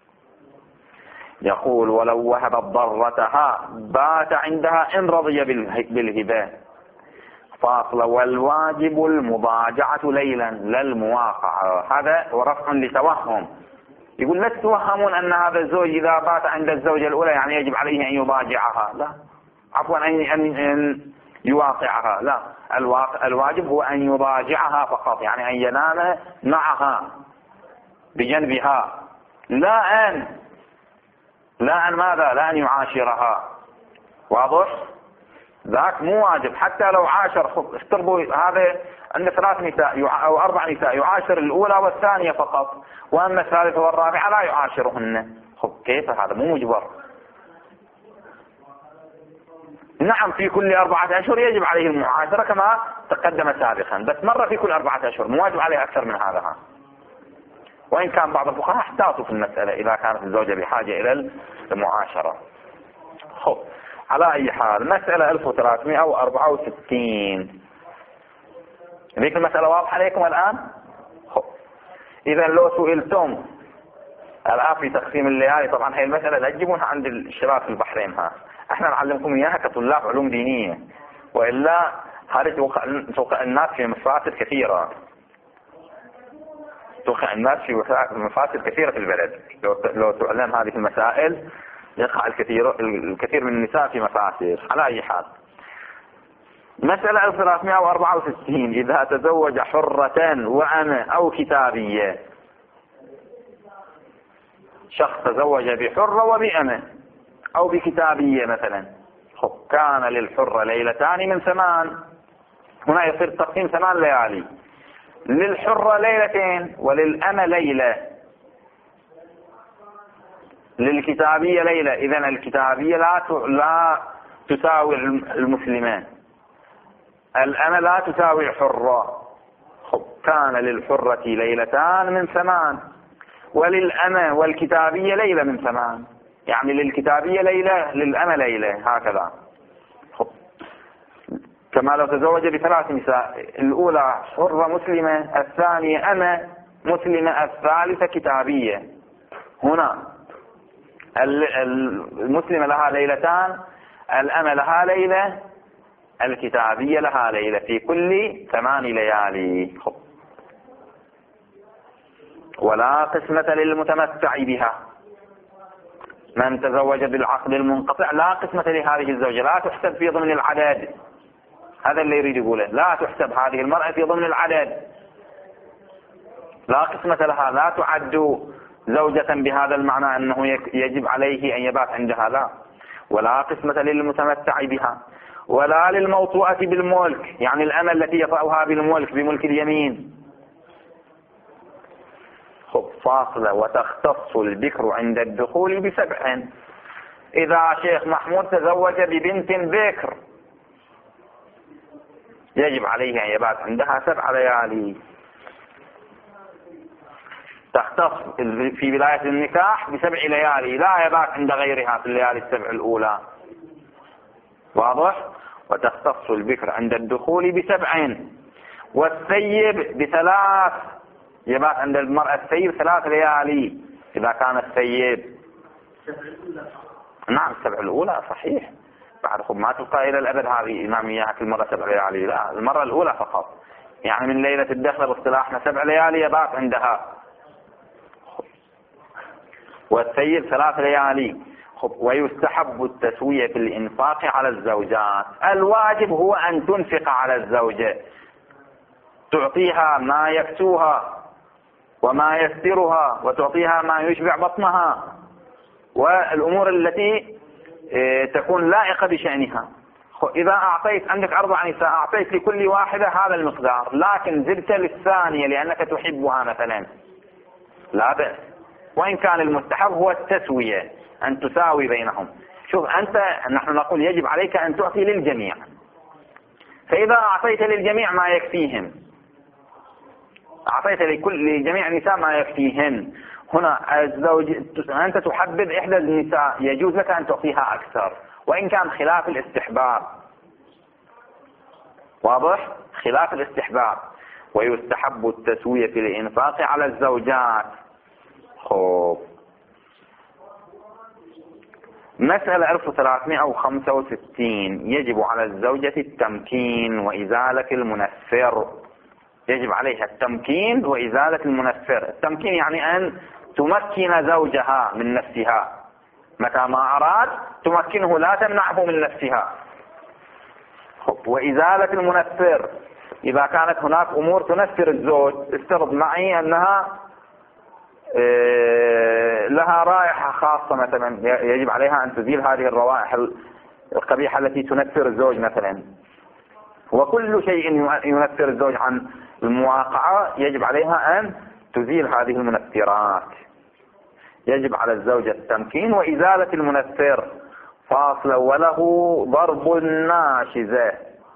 يقول ولو وهبت ضرتها بات عندها إن رضي بالهبة. فاصل والواجب المضاجعة ليلا لا المواقعة. هذا ورفع لتوهم. يقول لا تتوهمون أن هذا الزوج إذا بات عند الزوجة الأولى يعني يجب عليه أن يضاجعها، لا، عفوا أن يواقعها، لا، الواجب هو أن يضاجعها فقط، يعني أن ينام معها بجنبها، لا أن لا أن ماذا لا أن يعاشرها. واضح؟ ذاك مو واجب. حتى لو عاشر، افترضوا هذا عند ثلاث نساء أو أربع نساء، يعاشر الأولى والثانية فقط، وأما الثالثة والرابعة لا يعاشرهن. خب كيف هذا؟ مو مجبر. نعم، في كل أربعة أشهر يجب عليه المعاشرة كما تقدم سابقا، بس مرة في كل أربعة أشهر، مو واجب عليه أكثر من هذا. وإن كان بعض الفقهاء احتاطوا في المسألة إذا كانت الزوجة بحاجة إلى المعاشرة. خب على أي حال، مسألة ألف وثلاثمائة وأربعة وستين، ذيك المسألة واضحة عليكم الآن؟ خب إذا لو سئلتم الآن في تقسيم الليالي، طبعا هي المسألة لا تجيبونها عند الشباب في البحرين، ها احنا نعلمكم إياها كطلاب علوم دينية، وإلا هذه توقع الناس في مفاسد كثيرة، توقع الناس في مفاسد كثيرة في البلد. لو لو تعلم هذه المسائل يقع الكثير الكثير من النساء في مفاسد. على أي حال، مسألة ألف وثلاثمائة وأربعة وستين، إذا تزوج حرة وأمة أو كتابية. شخص تزوج بحرة وبأمة أو بكتابية مثلا، كان للحرة ليلتان من ثمان، هنا يصير تقسيم ثمان ليالي، للحرة ليلتين وللأمة ليلة، للكتابية ليلة. إذن الكتابية لا لا تساوي المسلمان، الأمة لا تساوي الحرة. كان للحرة ليلتان من ثمان، وللأمة والكتابية ليلة من ثمان، يعني للكتابية ليلة للأمة ليلة، هكذا. كما لو تزوج بثلاث نساء، الأولى حرة مسلمة، الثانية أمة مسلمة، الثالثة كتابية. هنا المسلمة لها ليلتان، الأمة لها ليلة، الكتابية لها ليلة، في كل ثمان ليالي. ولا قسمة للمتمتع بها. من تزوج بالعقد المنقطع لا قسمة لهذه الزوجة، لا تحسب في ضمن العدد. هذا اللي يريد يقوله، لا تحسب هذه المرأة في ضمن العدد، لا قسمة لها، لا تعد زوجة بهذا المعنى أنه يجب عليه أن يبات عندها، لا. ولا قسمة للمتمتع بها، ولا للموطوءة بالملك، يعني الأمة التي يطأها بالملك بملك اليمين. خب فاصلة. وتختص البكر عند الدخول بسبع. إذا شيخ محمود تزوج ببنت بكر يجب عليه أن يبات عندها سبع ليالي. تختص في بداية النكاح بسبع ليالي، لا يبات عند غيرها في الليالي السبع الأولى. واضح؟ وتختص البكر عند الدخول بسبع. والثيب بثلاث، يبات عند المرأة الثيب ثلاث ليالي إذا كان الثيب. نعم السبع الأولى صحيح، بعد خب ما تبقى إلى الأبد هذه إمام إياها كل مرة سبع ليالي، لا، المرة الأولى فقط. يعني من ليلة الدخل باصطلاحنا سبع ليالي يبات عندها، والسيد ثلاث ليالي. ويستحب التسوية في الإنفاق على الزوجات. الواجب هو أن تنفق على الزوجة، تعطيها ما يكسوها وما يسترها، وتعطيها ما يشبع بطنها، والأمور التي تكون لائقة بشأنها. إذا أعطيت عندك أربع نساء، أعطيت لكل واحدة هذا المقدار، لكن زدت للثانية لأنك تحبها مثلا، لا بأس. وإن كان المستحب هو التسوية، أن تساوي بينهم. شوف أنت، نحن نقول يجب عليك أن تعطي للجميع، فإذا أعطيت للجميع ما يكفيهم، أعطيت لكل لجميع النساء ما يكفيهن، هنا الزوج أنت تحبذ إحدى النساء، يجوز لك أن تعطيها أكثر، وإن كان خلاف الاستحباب. واضح؟ خلاف الاستحباب. ويستحب التسوية في الإنفاق على الزوجات. خوف. مسألة ألف وثلاثمائة وخمسة وستين. يجب على الزوجة التمكين وإزالة المنفر. يجب عليها التمكين وإزالة المنفر. التمكين يعني أن تمكن زوجها من نفسها، متى ما أراد تمكنه، لا تمنعه من نفسها. وإزالة المنفر، إذا كانت هناك أمور تنفر الزوج، افترض معي أنها لها رائحة خاصة مثلا، يجب عليها أن تزيل هذه الروائح القبيحة التي تنفر الزوج مثلا. وكل شيء ينفر الزوج عن المواقعة يجب عليها أن تزيل هذه المنفرات. يجب على الزوجة التمكين وإزالة المنفر. فاصل. وله ضرب الناشزة.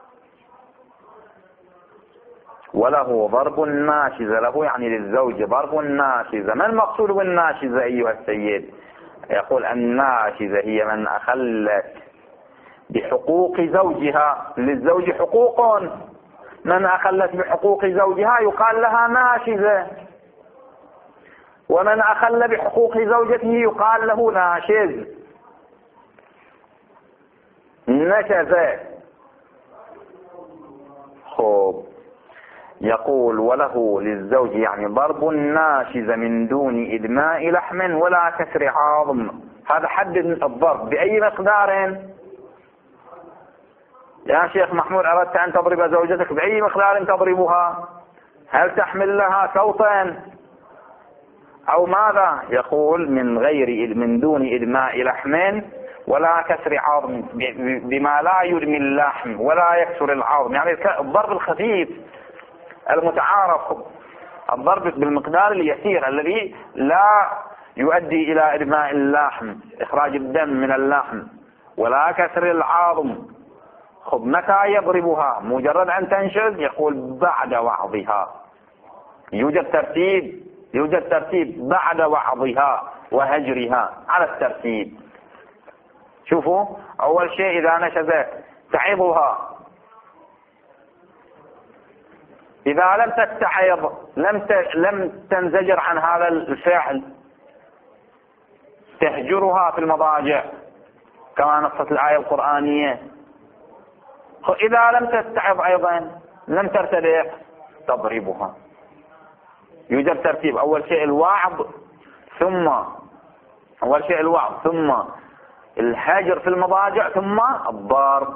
وله ضرب الناشزة. له يعني للزوج ضرب الناشزة. ما المقصود بالناشزة أيها السيد؟ يقول الناشزة هي من أخلت بحقوق زوجها. للزوج حقوق، من أخلت بحقوق زوجها يقال لها ناشزة، ومن أخل بحقوق زوجته يقال له ناشز. نشز. خوب. يقول وله للزوج يعني ضرب الناشز من دون إدماء لحم ولا كسر عظم. هذا حد الضرب. بأي مقدار؟ يا شيخ محمود، أردت أن تضرب زوجتك، بأي مقدار تضربها؟ هل تحمل لها صوتا أو ماذا؟ يقول من غير من دون إدماء لحم ولا كسر عظم، بما لا يدمي اللحم ولا يكسر العظم. يعني الضرب الخفيف المتعارف، الضرب بالمقدار اليسير الذي لا يؤدي إلى إدماء اللحم، إخراج الدم من اللحم، ولا كسر العظم. خب متى يضربها؟ مجرد أن تنشز؟ يقول بعد وعظها. يوجد ترتيب، يوجد ترتيب بعد وعظها وهجرها على الترتيب. شوفوا، أول شيء إذا نشزت تعظها. إذا لم تستعظ، لم لم تنزجر عن هذا الفعل، تهجرها في المضاجع كما نصت الآية القرآنية. إذا لم تستعظ أيضا، لم ترتدع، تضربها. يوجد ترتيب، أول شيء الوعظ، ثم أول شيء الوعظ ثم الهجر في المضاجع، ثم الضرب.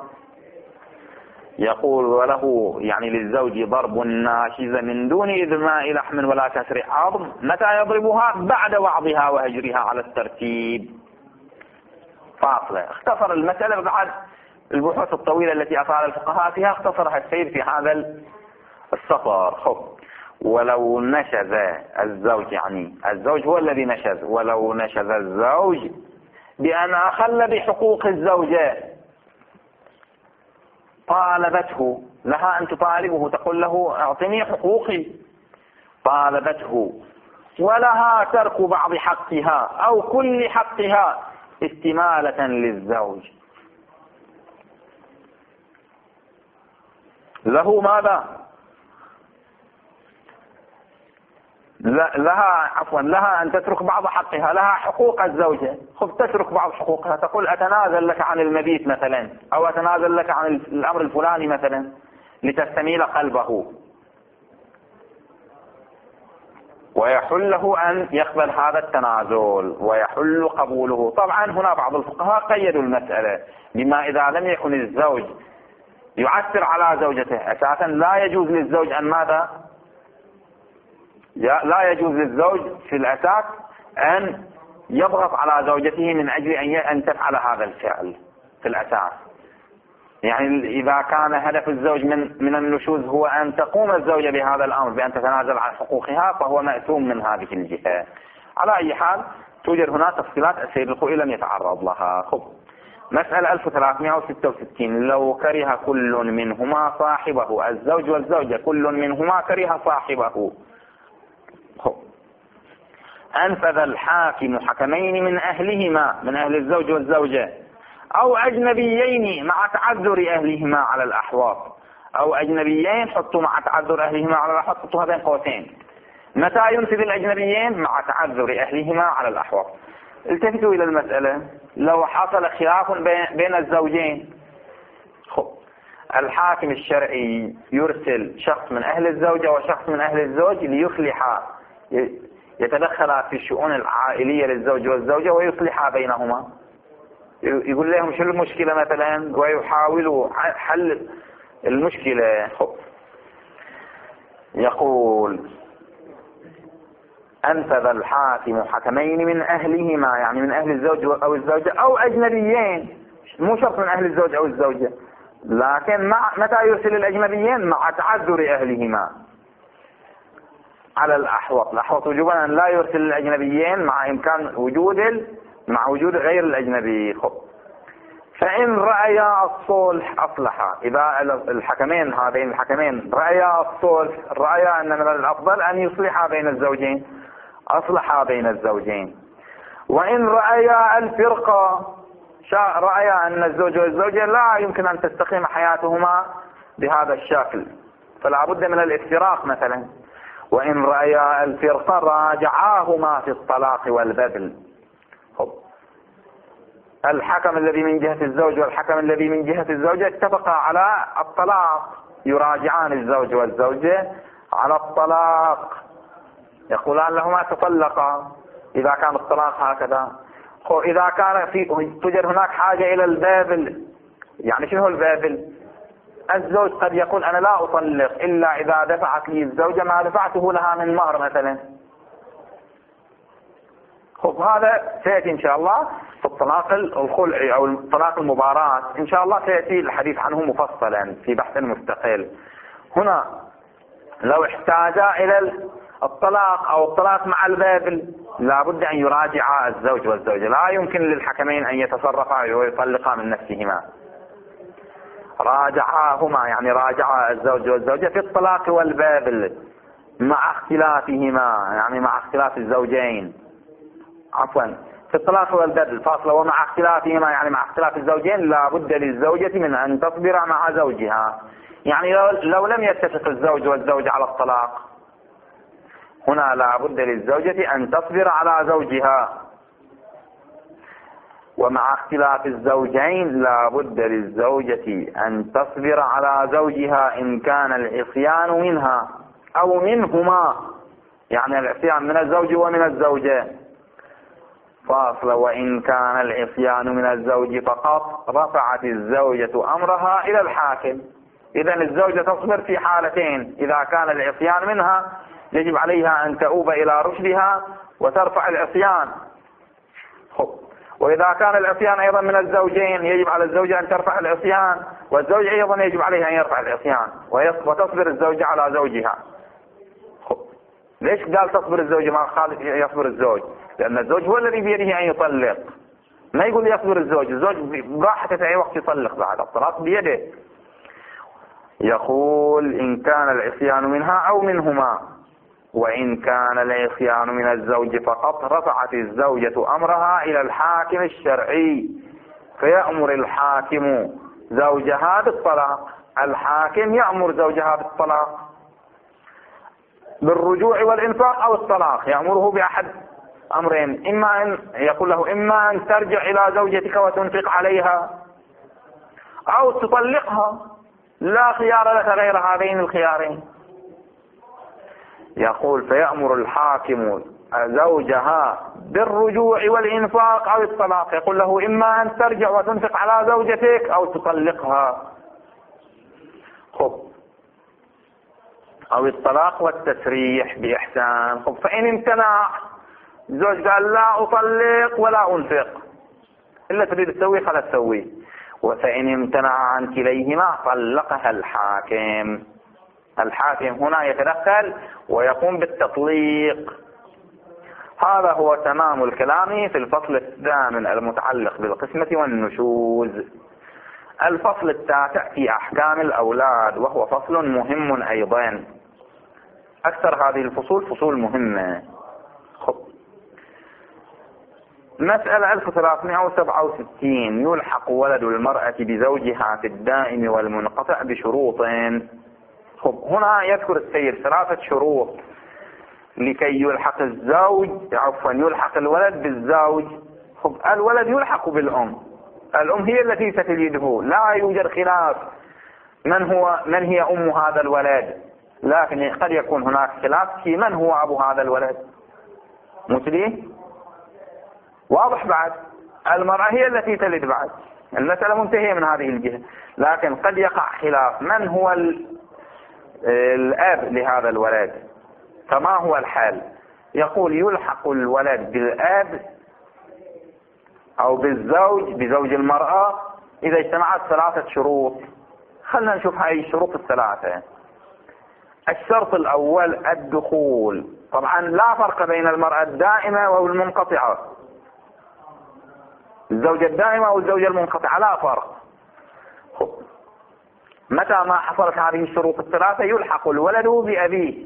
يقول وله يعني للزوج ضرب ناشزة من دون إدماء لحم ولا كسر عظم. متى يضربها؟ بعد وعظها وهجرها على الترتيب. فاصلة. اختصر المسألة بعد البحوث الطويلة التي أطال الفقهاء فيها، اختصرها السيد في هذا السطر. خب. ولو نشز الزوج، يعني الزوج هو الذي نشز، ولو نشز الزوج بأن أخل بحقوق الزوجة، طالبته، لها أن تطالبه، تقول له أعطني حقوقي، طالبته، ولها ترك بعض حقها أو كل حقها استمالة للزوج. له ماذا؟ لها عفوا لها أن تترك بعض حقها. لها حقوق الزوجة، خذ تترك بعض حقوقها، تقول أتنازل لك عن المبيت مثلا، أو أتنازل لك عن الأمر الفلاني مثلا لتستميل قلبه. ويحل له أن يقبل هذا التنازل ويحل قبوله. طبعا هنا بعض الفقهاء قيدوا المسألة بما إذا لم يكن الزوج يعثر على زوجته أساسا لا يجوز للزوج أن ماذا؟ لا يجوز للزوج في الأساس أن يضغط على زوجته من أجل أن تفعل هذا الفعل في الأساس. يعني إذا كان هدف الزوج من من النشوز هو أن تقوم الزوجة بهذا الأمر بأن تتنازل عن حقوقها فهو مأثوم من هذه الجهة. على أي حال توجد هنا تفصيلات السيد الخوئي لم يتعرض لها. خب. مسألة ألف وثلاثمائة وستة وستين لو كره كل منهما صاحبه، الزوج والزوجة كل منهما كره صاحبه، خب. أنفذ الحاكم حكمين من أهلهما من أهل الزوج والزوجة أو أجنبيين مع تعذر أهلهما على الأحواض، أو أجنبيين حطوا مع تعذر أهلهما على الأحواض، حطوها بين قوسين. متى ينفذ الأجنبيين؟ مع تعذر أهلهما على الأحواض. التفتوا إلى المسألة، لو حصل خلاف بين الزوجين، خب. الحاكم الشرعي يرسل شخص من أهل الزوجة وشخص من أهل الزوج ليصلحا، يتدخل في الشؤون العائلية للزوج والزوجة ويصلحا بينهما، يقول لهم شو المشكلة مثلا ويحاولوا حل المشكلة. خب. يقول أنفذ الحاكم حكمين من أهلهما، يعني من أهل الزوج أو الزوجة أو أجنبيين، مو شرط من أهل الزوج أو الزوجة، لكن مع متى يرسل الأجنبيين؟ مع تعذر أهلهما على الأحوط. الأحوط وجوبا أن لا يرسل الأجنبيين مع إمكان وجود مع وجود غير الأجنبي. خب. فإن رأيا الصلح أصلحا، إذا الحكمين هذين الحكمين رأيا الصلح، رأيا أن من الأفضل أن يصلحا بين الزوجين، أصلحا بين الزوجين. وإن رأيا الفرقة، رأيا أن الزوج والزوجة لا يمكن أن تستقيم حياتهما بهذا الشكل فلا بد من الافتراق مثلا. وإن رأيا الفرقة راجعاهما في الطلاق والبذل. الحكم الذي من جهة الزوج والحكم الذي من جهة الزوجة اتفقا على الطلاق، يراجعان الزوج والزوجة على الطلاق، يقولان لهما تطلقا إذا كان الطلاق هكذا. إذا كان في توجد هناك حاجة إلى البابل، يعني شنو البابل؟ الزوج قد يقول أنا لا أطلق إلا إذا دفعت لي الزوجة ما دفعته لها من مهر مثلا. خب. هذا سيأتي إن شاء الله في الطلاق الخلعي أو الطلاق المباراة، إن شاء الله سيأتي الحديث عنه مفصلا في بحث مستقل. هنا لو احتاج إلى الطلاق أو الطلاق مع البابل لا بد أن يراجع الزوج والزوجة، لا يمكن للحكمين أن يتصرفا ويطلقا من نفسهما. راجعاهما يعني راجع الزوج والزوجة في الطلاق والبابل مع اختلافهما، يعني مع اختلاف الزوجين، عفوا في الطلاق والبذل فاصلة، ومع اختلافهما يعني مع اختلاف الزوجين لا بد للزوجة من أن تصبر مع زوجها. يعني لو, لو لم يتفق الزوج والزوج على الطلاق هنا لا بد للزوجة أن تصبر على زوجها، ومع اختلاف الزوجين لا بد للزوجة أن تصبر على زوجها إن كان العصيان منها أو منهما، يعني العصيان من الزوج ومن الزوجة فاصلة. وإن كان العصيان من الزوج فقط رفعت الزوجة أمرها إلى الحاكم. إذن الزوجة تصبر في حالتين، إذا كان العصيان منها يجب عليها أن تؤوب إلى رشدها وترفع العصيان، وإذا كان العصيان أيضا من الزوجين يجب على الزوجة أن ترفع العصيان، والزوج أيضا يجب عليه أن يرفع العصيان وتصبر الزوجة على زوجها. ليش قال تصبر الزوجة ما قال يصبر الزوج؟ لأن الزوج هو الذي بيده أن يطلق، ما يقول يصبر الزوج، الزوج براحته في أي وقت يطلق، بعد الطلاق بيده. يقول إن كان العصيان منها أو منهما، وإن كان العصيان من الزوج فقط رفعت الزوجة أمرها إلى الحاكم الشرعي فيأمر الحاكم زوجها بالطلاق. الحاكم يأمر زوجها بالطلاق بالرجوع والإنفاق أو الطلاق، يأمره بأحد أمرين، إما أن يقول له إما أن ترجع إلى زوجتك وتنفق عليها أو تطلقها، لا خيار لك غير هذين الخيارين. يقول فيأمر الحاكم زوجها بالرجوع والإنفاق أو الطلاق، يقول له إما أن ترجع وتنفق على زوجتك أو تطلقها، خب أو الطلاق والتسريح بإحسان. خب فإن امتنع الزوج قال لا أطلق ولا أنفق، إلا تريد تسوي خلا تسوي، وفإن امتنع عن كليهما طلقها الحاكم. الحاكم هنا يتدخل ويقوم بالتطليق. هذا هو تمام الكلام في الفصل الثامن المتعلق بالقسمة والنشوز. الفصل التاسع في أحكام الأولاد، وهو فصل مهم أيضا. أكثر هذه الفصول فصول مهمة. خب. مسألة ألف وثلاثمائة وسبعة وستين، يلحق ولد المرأة بزوجها في الدائم والمنقطع بشروط. خب هنا يذكر السيد ثلاثة شروط لكي يلحق الزوج عفوا يلحق الولد بالزوج. خب الولد يلحق بالأم، الأم هي التي ستلده، لا يوجد خلاف من هو من هي أم هذا الولد، لكن قد يكون هناك خلاف في من هو أبو هذا الولد. مثلي واضح؟ بعد المرأة هي التي تلد، بعد المسألة منتهية من هذه الجهة، لكن قد يقع خلاف من هو الأب لهذا الولد. فما هو الحال؟ يقول يلحق الولد بالأب أو بالزوج بزوج المرأة إذا اجتمعت ثلاثة شروط. خلنا نشوف هاي الشروط الثلاثة. الشرط الأول الدخول. طبعا لا فرق بين المرأة الدائمة والمنقطعة، الزوجة الدائمة والزوجة المنقطعة لا فرق. متى ما حصلت هذه الشروط الثلاثة يلحق الولد بأبيه.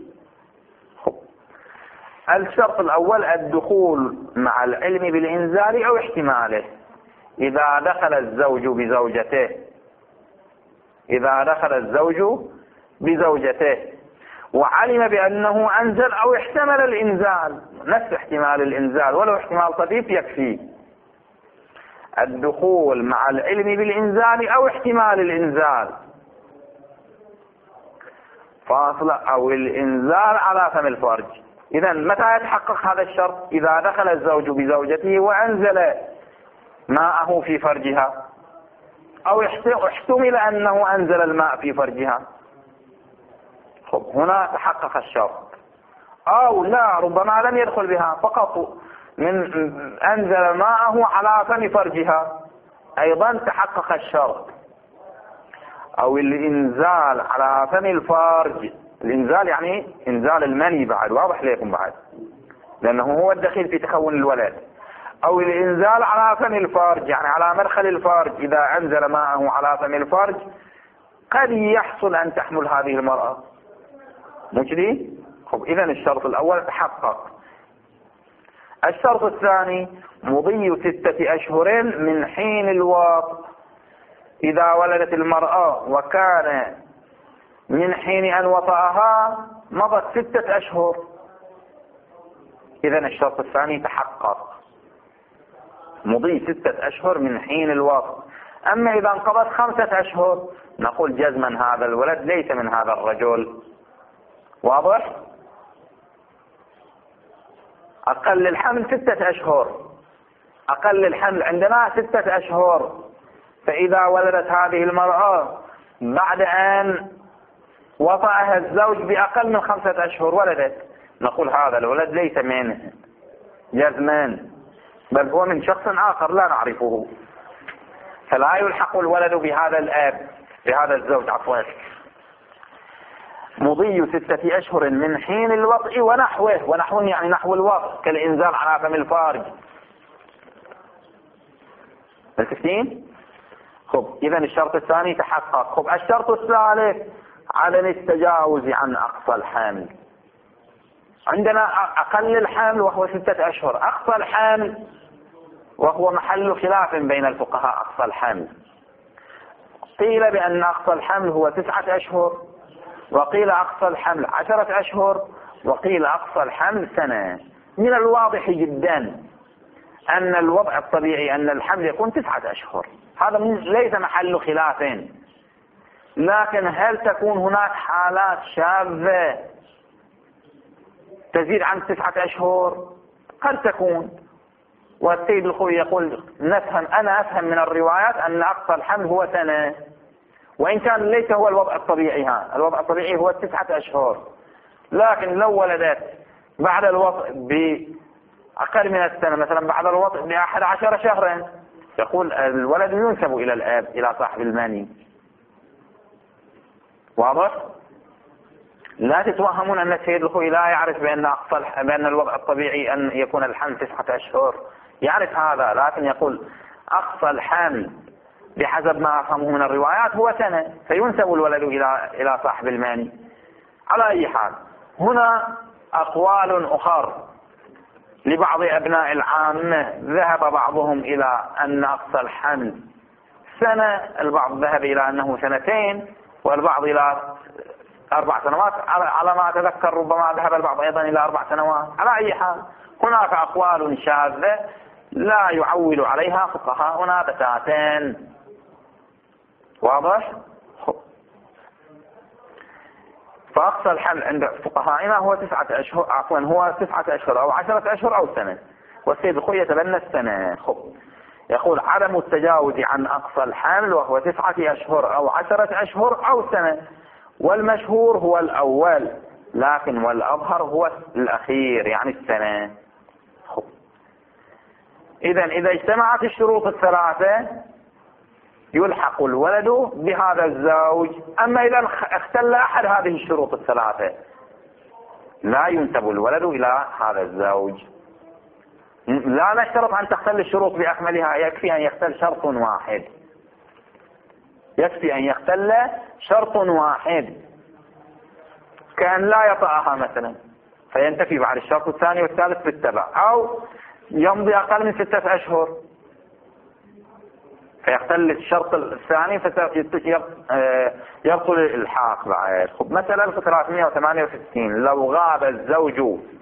الشرط الأول الدخول مع العلم بالإنزال أو احتماله. إذا دخل الزوج بزوجته إذا دخل الزوج بزوجته وعلم بأنه أنزل أو احتمل الإنزال، نفس احتمال الإنزال ولو احتمال طفيف يكفي. الدخول مع العلم بالإنزال أو احتمال الإنزال فاصلة أو الإنزال على فم الفرج. إذا متى يتحقق هذا الشرط؟ إذا دخل الزوج بزوجته وأنزل ماءه في فرجها، أو احتمل أنه أنزل الماء في فرجها. خب هنا تحقق الشرط. أو لا، ربما لم يدخل بها، فقط من أنزل ماءه على فم فرجها، أيضا تحقق الشرط. أو الإنزال على فم الفرج، الإنزال يعني إنزال المني، بعد واضح لكم بعد، لأنه هو الدخيل في تكون الولد. أو الإنزال على فم الفرج يعني على مدخل الفرج، إذا أنزل ماءه على فم الفرج قد يحصل أن تحمل هذه المرأة. مش دي؟ خب إذا الشرط الأول تحقق. الشرط الثاني مضي ستة أشهر من حين الوطء. إذا ولدت المرأة وكان من حين أن وطأها مضت ستة أشهر، إذا الشرط الثاني تحقق، مضي ستة أشهر من حين الوطء. أما إذا انقضت خمسة أشهر نقول جزما هذا الولد ليس من هذا الرجل. واضح؟ أقل الحمل ستة أشهر، أقل الحمل عندنا ستة أشهر. فإذا ولدت هذه المرأة بعد أن وطأها الزوج بأقل من خمسة أشهر ولدت، نقول هذا الولد ليس منه جزما، بل هو من شخص آخر لا نعرفه، فلا يلحق الولد بهذا الأب بهذا الزوج عفوا. مضي ستة أشهر من حين الوطء ونحوه، ونحوه يعني نحو الوطء كالإنزال على فم الفارج. الستين. خب إذا الشرط الثاني تحقق. خب الشرط الثالث عدم التجاوز عن أقصى الحمل. عندنا أقل الحمل وهو ستة أشهر، أقصى الحمل وهو محل خلاف بين الفقهاء. أقصى الحمل قيل بأن أقصى الحمل هو تسعة أشهر، وقيل أقصى الحمل عشرة أشهر، وقيل أقصى الحمل سنة. من الواضح جدا أن الوضع الطبيعي أن الحمل يكون تسعة أشهر، هذا ليس محل خلاف. لكن هل تكون هناك حالات شاذة تزيد عن تسعة أشهر قد تكون. والسيد الخوي يقول نفهم أنا أفهم من الروايات أن أقصى الحمل هو سنة، وإن كان ليس هو الوضع الطبيعي. ها الوضع الطبيعي هو تسعة أشهر، لكن لو ولدت بعد الوضع بأقل من السنة، مثلا بعد الوضع بأحد عشر شهرا، يقول الولد ينسب إلى الآب إلى صاحب المني. واضح؟ لا تتوهمون أن السيد الخوي لا يعرف بأن أقصى بأن الوضع الطبيعي أن يكون الحمل تسعة أشهر، يعرف هذا، لكن يقول أقصى الحمل بحسب ما أفهمه من الروايات هو سنة، فينسب الولد إلى إلى صاحب الماني. على أي حال، هنا أقوال أخرى لبعض أبناء العامة، ذهب بعضهم إلى أن أقصى الحمل سنة، البعض ذهب إلى أنه سنتين، والبعض إلى أربع سنوات، على ما أتذكر ربما ذهب البعض أيضا إلى أربع سنوات. على أي حال، هناك أقوال شاذة لا يعول عليها فقهاؤنا بتاتا. واضح؟ فأقصى الحمل عند فقهائنا هو تسعة أشهر، عفوا هو تسعة أشهر أو عشرة أشهر أو سنة، والسيد الخوي يتبنى السنة. خب. يقول عدم التجاوز عن أقصى الحمل وهو تسعة أشهر أو عشرة أشهر أو سنة، والمشهور هو الأول، لكن والأظهر هو الأخير يعني السنة. خب. إذن إذا اجتمعت الشروط الثلاثة يلحق الولد بهذا الزوج. أما إذا اختل أحد هذه الشروط الثلاثة لا ينسب الولد إلى هذا الزوج. لا نشترط أن تختل الشروط بأكملها، يكفي أن يختل شرط واحد، يكفي أن يختل شرط واحد، كأن لا يطأها مثلا فينتفي بعد الشرط الثاني والثالث بالتبع، أو يمضي أقل من ستة أشهر فيختل الشرط الثاني فيبطل الإلحاق بعد. خب. مثلا ألف وثلاثمائة وثمانية وستين لو غاب الزوج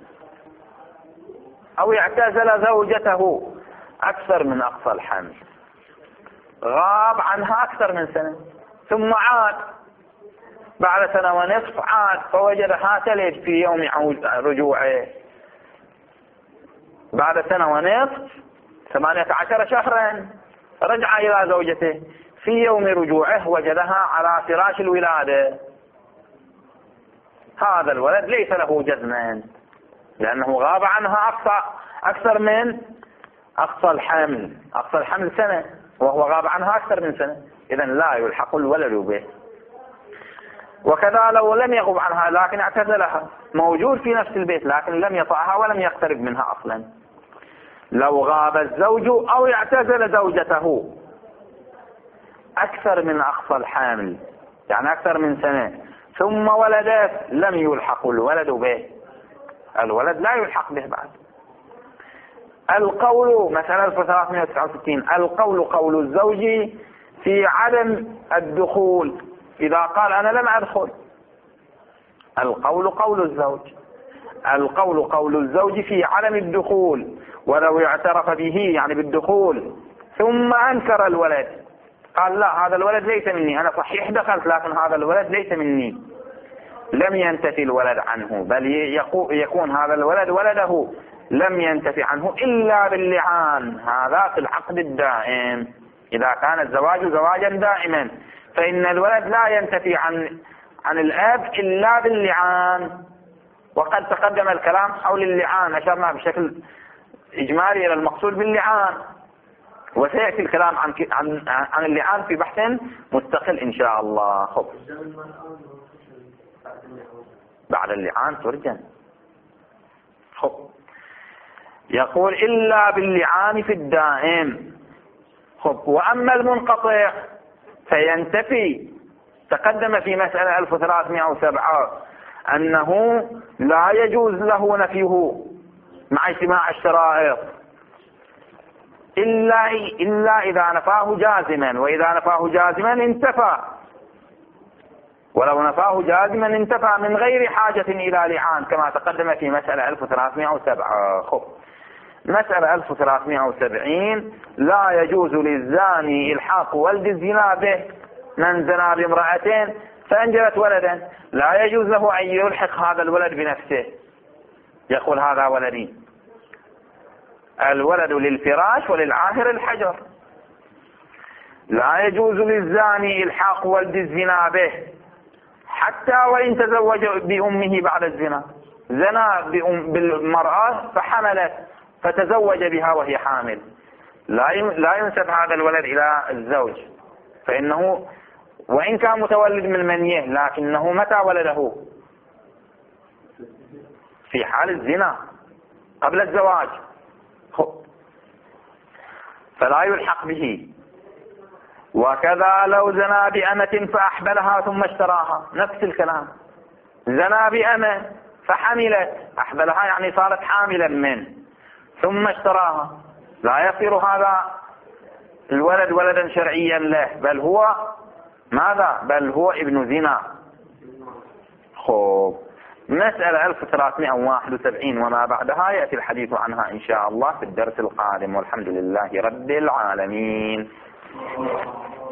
أو اعتزل زوجته أكثر من أقصى الحمل، غاب عنها أكثر من سنة، ثم عاد بعد سنة ونصف، عاد فوجدها تلد في يوم رجوعه بعد سنة ونصف ثمانية عشر شهرا، رجع إلى زوجته في يوم رجوعه وجدها على فراش الولادة، هذا الولد ليس له جزما لأنه غاب عنها أقصى أكثر من أقصى الحمل. أقصى الحمل سنة وهو غاب عنها أكثر من سنة، إذن لا يلحق الولد به. وكذا لو لم يغب عنها لكن اعتزلها، موجود في نفس البيت لكن لم يطعها ولم يقترب منها أصلا. لو غاب الزوج أو اعتزل زوجته أكثر من أقصى الحامل يعني أكثر من سنة ثم ولدت لم يلحق الولد به، الولد لا يلحق به بعد. القول مثلا ألف وثلاثمائة وتسعة وستين القول قول الزوج في عدم الدخول إذا قال أنا لم أدخل. القول قول الزوج القول قول الزوج في عدم الدخول، ولو اعترف به يعني بالدخول ثم أنكر الولد، قال لا هذا الولد ليس مني، أنا صحيح دخلت لكن هذا الولد ليس مني، لم ينتفي الولد عنه، بل يكون هذا الولد ولده لم ينتفي عنه إلا باللعان. هذا في العقد الدائم، إذا كان الزواج زواجا دائما فإن الولد لا ينتفي عن عن الأب إلا باللعان. وقد تقدم الكلام حول اللعان، أشرنا بشكل إجمالي إلى المقصود باللعان، وسيأتي الكلام عن عن عن اللعان في بحث مستقل إن شاء الله. خب. بعد اللعان ترجم. خب. يقول إلا باللعان في الدائم. خب. وأما المنقطع فينتفي، تقدم في مسألة ألف وثلاثمائة وسبعة أنه لا يجوز له نفيه مع اجتماع الشرائط إلا إلا إذا نفاه جازما، وإذا نفاه جازما انتفى، ولو نفاه جازما انتفى من غير حاجة إلى لعان كما تقدم في مسألة ألف وثلاثمائة وسبعة. خب. مسألة ألف وثلاثمائة وسبعين لا يجوز للزاني إلحاق ولد الزنا به، من زنا بامرأتين فأنجبت ولدا لا يجوز له أن يلحق هذا الولد بنفسه، يقول هذا ولدي. الولد للفراش وللعاهر الحجر. لا يجوز للزاني إلحاق ولد الزنا به حتى وإن تزوج بأمه بعد الزنا. زنا بالمرأة فحملت فتزوج بها وهي حامل، لا ينسب هذا الولد إلى الزوج، فإنه وإن كان متولد من المنية لكنه متى ولده؟ في حال الزنا قبل الزواج، فلا يلحق به. وكذا لو زنا بأمة فأحبلها ثم اشتراها، نفس الكلام. زنا بأمة فحملت، أحبلها يعني صارت حاملا من، ثم اشتراها، لا يصير هذا الولد ولدا شرعيا له، بل هو ماذا؟ بل هو ابن زنا. خب مسألة ألف وثلاثمائة وواحد وسبعين وما بعدها يأتي الحديث عنها إن شاء الله في الدرس القادم، والحمد لله رب العالمين.